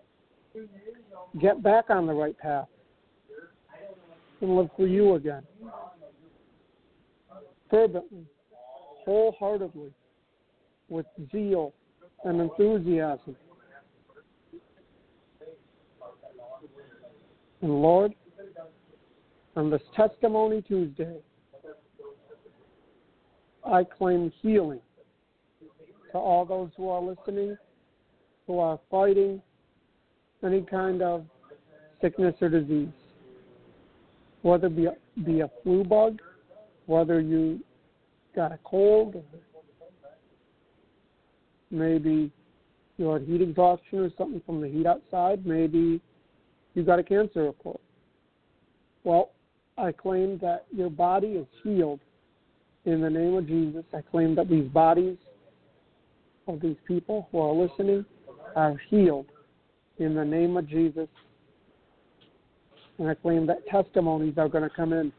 get back on the right path and live for you again. Fervently, wholeheartedly, with zeal and enthusiasm. And Lord, on this Testimony Tuesday, I claim healing to all those who are listening, who are fighting any kind of sickness or disease, whether it be a flu bug, whether you got a cold, or maybe you had heat exhaustion or something from the heat outside, maybe you got a cancer report. Well, I claim that your body is healed in the name of Jesus. I claim that these bodies of these people who are listening are healed in the name of Jesus. And I claim that testimonies are going to come in.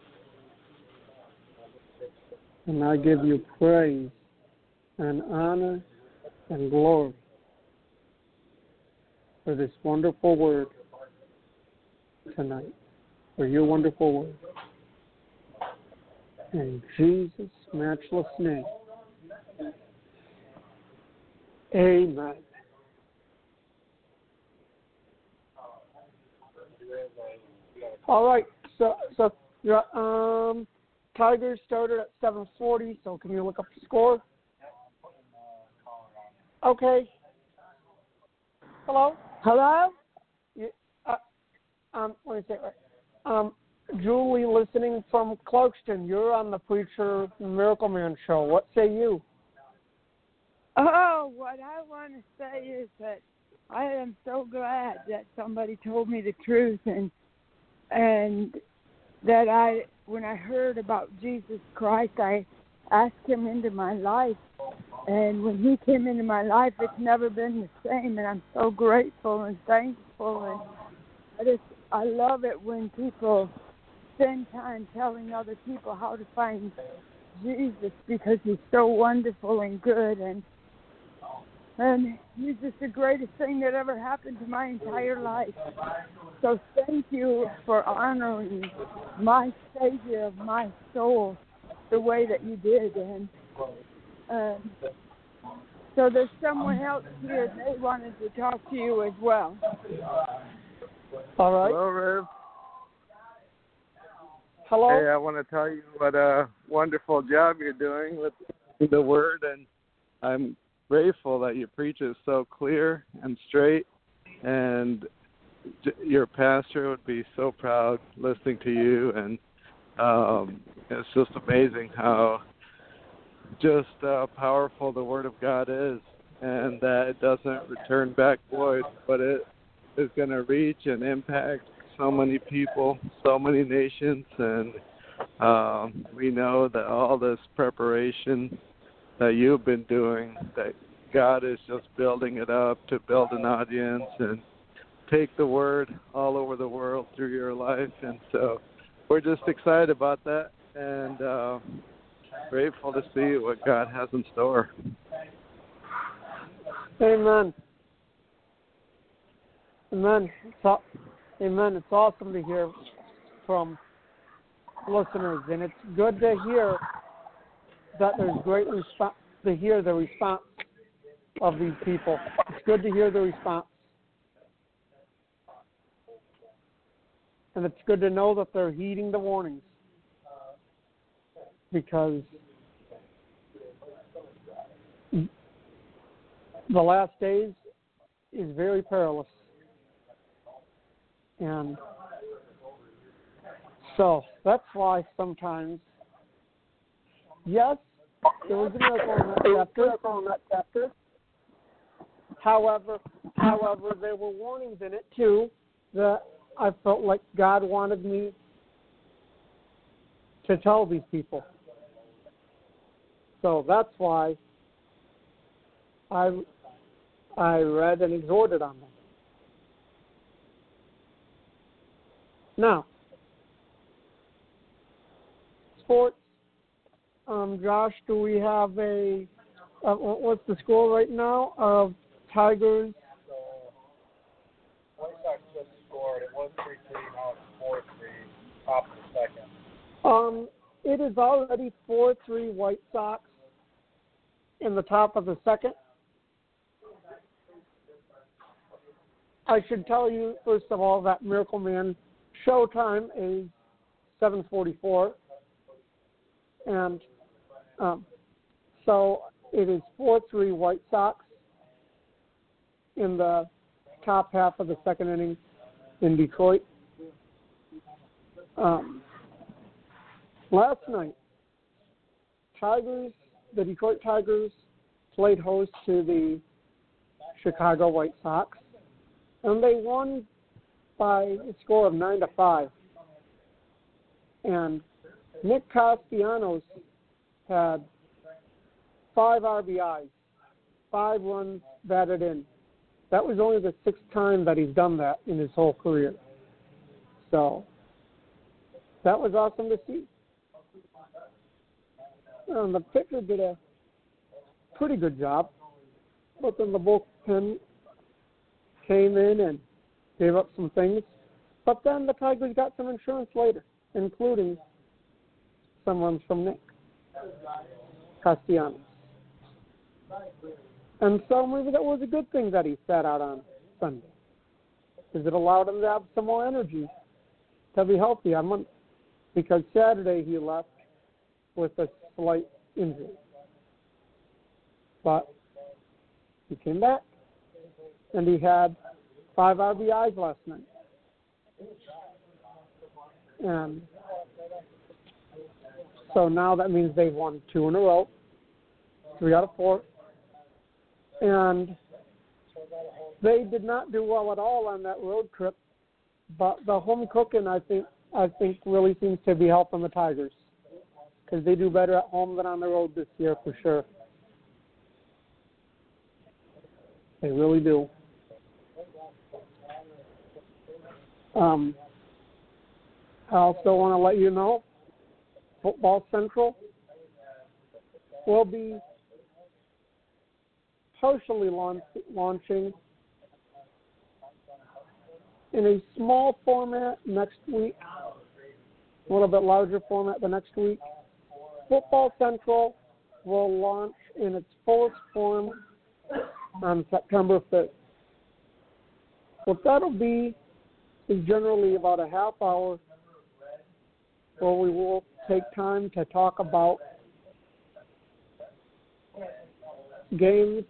And I give you praise and honor and glory for this wonderful word tonight, for your wonderful word. In Jesus' matchless name, amen. All right, so Tigers started at 7:40. So can you look up the score? Okay. Hello. Hello? Yeah, let me say it right. Julie, listening from Clarkston. You're on the Preacher Miracle Man show. What say you? Oh, what I want to say is that I am so glad that somebody told me the truth and that when I heard about Jesus Christ, I asked him into my life. And when he came into my life, it's never been the same. And I'm so grateful and thankful. And I love it when people spend time telling other people how to find Jesus because he's so wonderful and good, and he's just the greatest thing that ever happened to my entire life. So thank you for honoring my Savior of my soul the way that you did. And so there's someone else here. They wanted to talk to you as well. All right. Hello, Rev. Hello. Hey, I want to tell you what a wonderful job you're doing with the Word, and I'm grateful that you preach it so clear and straight, and your pastor would be so proud listening to you, and it's just amazing how just powerful the Word of God is, and that it doesn't return back void, but it is going to reach and impact so many people, so many nations, and we know that all this preparation that you've been doing, that God is just building it up to build an audience and take the Word all over the world through your life, and so we're just excited about that, and grateful to see what God has in store. Amen. Amen. Amen. It's awesome to hear from listeners, and it's good to hear that there's great response, to hear the response of these people. It's good to hear the response. And it's good to know that they're heeding the warnings, because the last days is very perilous. And so that's why sometimes, yes, there was a miracle in that chapter. However, there were warnings in it too that I felt like God wanted me to tell these people. So that's why I read and exhorted on them. Now, sports. Josh, do we have a what's the score right now of Tigers? White Sox just scored. It was 3-3, now it's 4-3, top of the second. It is already 4-3 White Sox in the top of the second. I should tell you, first of all, that Miracle Man showtime is 7:44, and so it is 4-3 White Sox in the top half of the second inning in Detroit. Last night, the Detroit Tigers played host to the Chicago White Sox, and they won by a score of 9-5. And Nick Castellanos had 5 RBIs, 5 runs batted in. That was only the 6th time that he's done that in his whole career. So that was awesome to see. The pitcher did a pretty good job, but then the bullpen came in and gave up some things. But then the Tigers got some insurance later, including some runs from Nick Castellanos. And so maybe that was a good thing that he sat out on Sunday, because it allowed him to have some more energy to be healthy on Monday, because Saturday he left with a slight injury. But he came back, and he had 5 RBIs last night. And so now that means they've won 2 in a row, 3 out of 4. And they did not do well at all on that road trip, but the home cooking, I think really seems to be helping the Tigers, because they do better at home than on the road this year for sure. They really do. I also want to let you know, Football Central will be partially launching in a small format next week, a little bit larger format the next week. Football Central will launch in its fullest form on September 5th. What that'll be is generally about a half hour where we will take time to talk about games,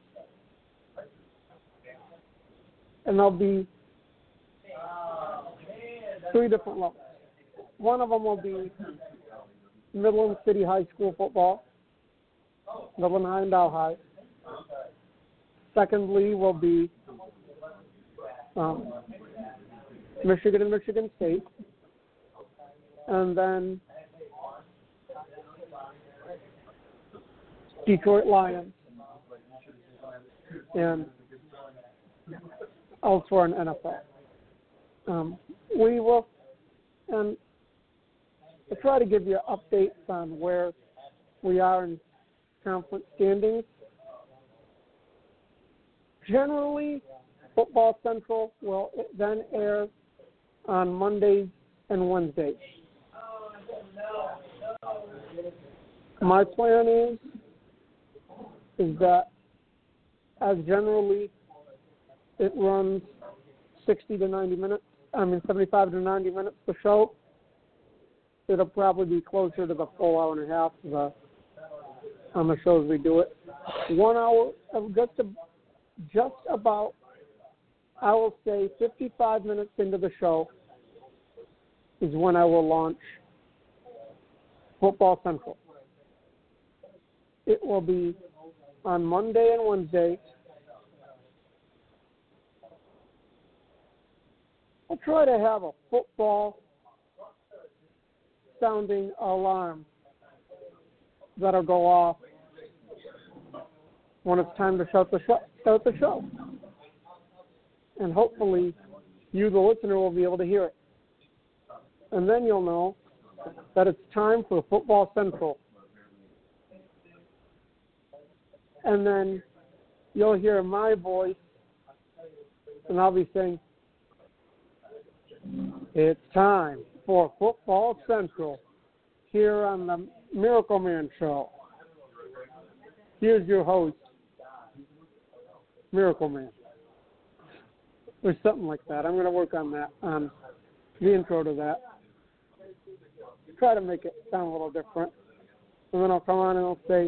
and there'll be 3 different levels. One of them will be Midland City High School football, Midland High and Dow High. Secondly will be Michigan and Michigan State. And then Detroit Lions and elsewhere in NFL. We will, and we'll try to give you updates on where we are in conference standings. Generally, Football Central will then air on Mondays and Wednesdays. My plan is that as generally it runs 75 to 90 minutes per show, it'll probably be closer to the full hour and a half on the shows we do it. 1 hour, just about, I will say 55 minutes into the show is when I will launch Football Central. It will be on Monday and Wednesday. I'll try to have a football sounding alarm that'll go off when it's time to start the show. And hopefully you, the listener, will be able to hear it. And then you'll know that it's time for Football Central. And then you'll hear my voice, and I'll be saying, it's time for Football Central here on the Miracle Man Show. Here's your host, Miracle Man. Or something like that. I'm going to work on that, on the intro to that. Try to make it sound a little different. And then I'll come on and I'll say,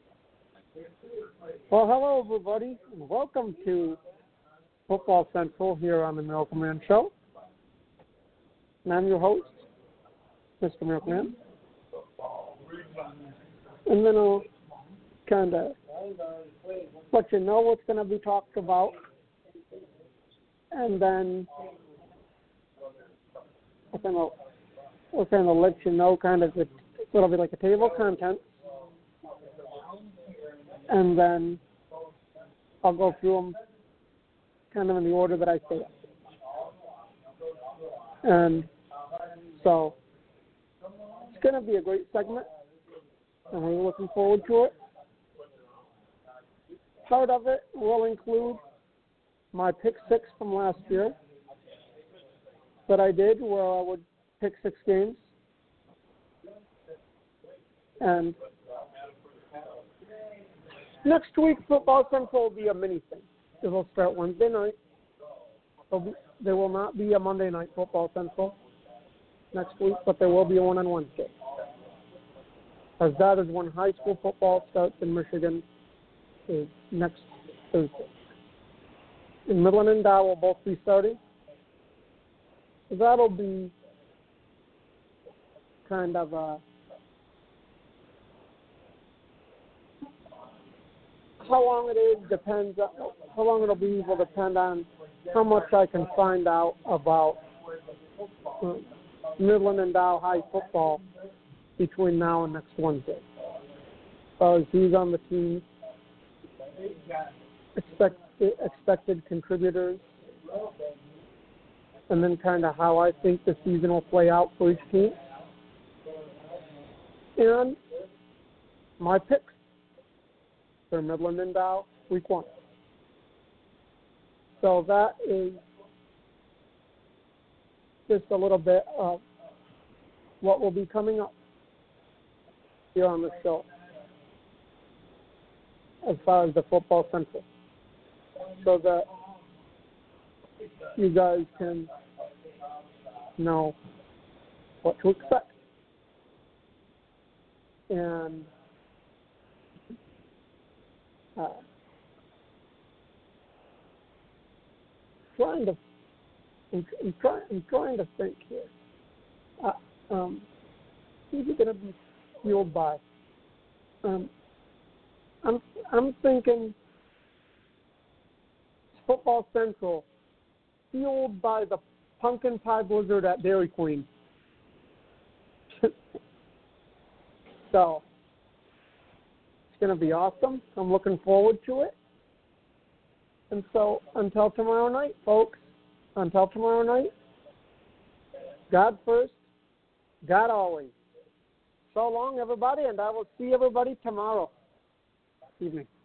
well, hello, everybody, and welcome to Football Central here on the Miracle Man Show. And I'm your host, Mr. Miracle Man. And then I'll kind of let you know what's going to be talked about. And then we'll kind of let you know it'll be like a table of contents. And then I'll go through them kind of in the order that I say it. And so it's going to be a great segment, and we're looking forward to it. Part of it will include my pick six from last year that I did, where I would pick 6 games. And next week, Football Central will be a mini thing. It will start Wednesday night. There will not be a Monday night Football Central next week, but there will be one on Wednesday. As that is when high school football starts in Michigan, is next Thursday. And Midland and Dow will both be starting. That'll be kind of how long it is depends. How long it'll be will depend on how much I can find out about Midland and Dow high football between now and next Wednesday. Who's on the team, expected contributors, and then kind of how I think the season will play out for each team. And my picks for Midland and Dow, week 1. So that is just a little bit of what will be coming up here on the show as far as the Football Central, so that you guys can know what to expect. And I'm trying to think here. Who's it going to be fueled by? I'm thinking Football Central, fueled by the pumpkin pie blizzard at Dairy Queen. So it's going to be awesome. I'm looking forward to it. And so until tomorrow night, folks, until tomorrow night, God first, God always. So long, everybody, and I will see everybody tomorrow evening.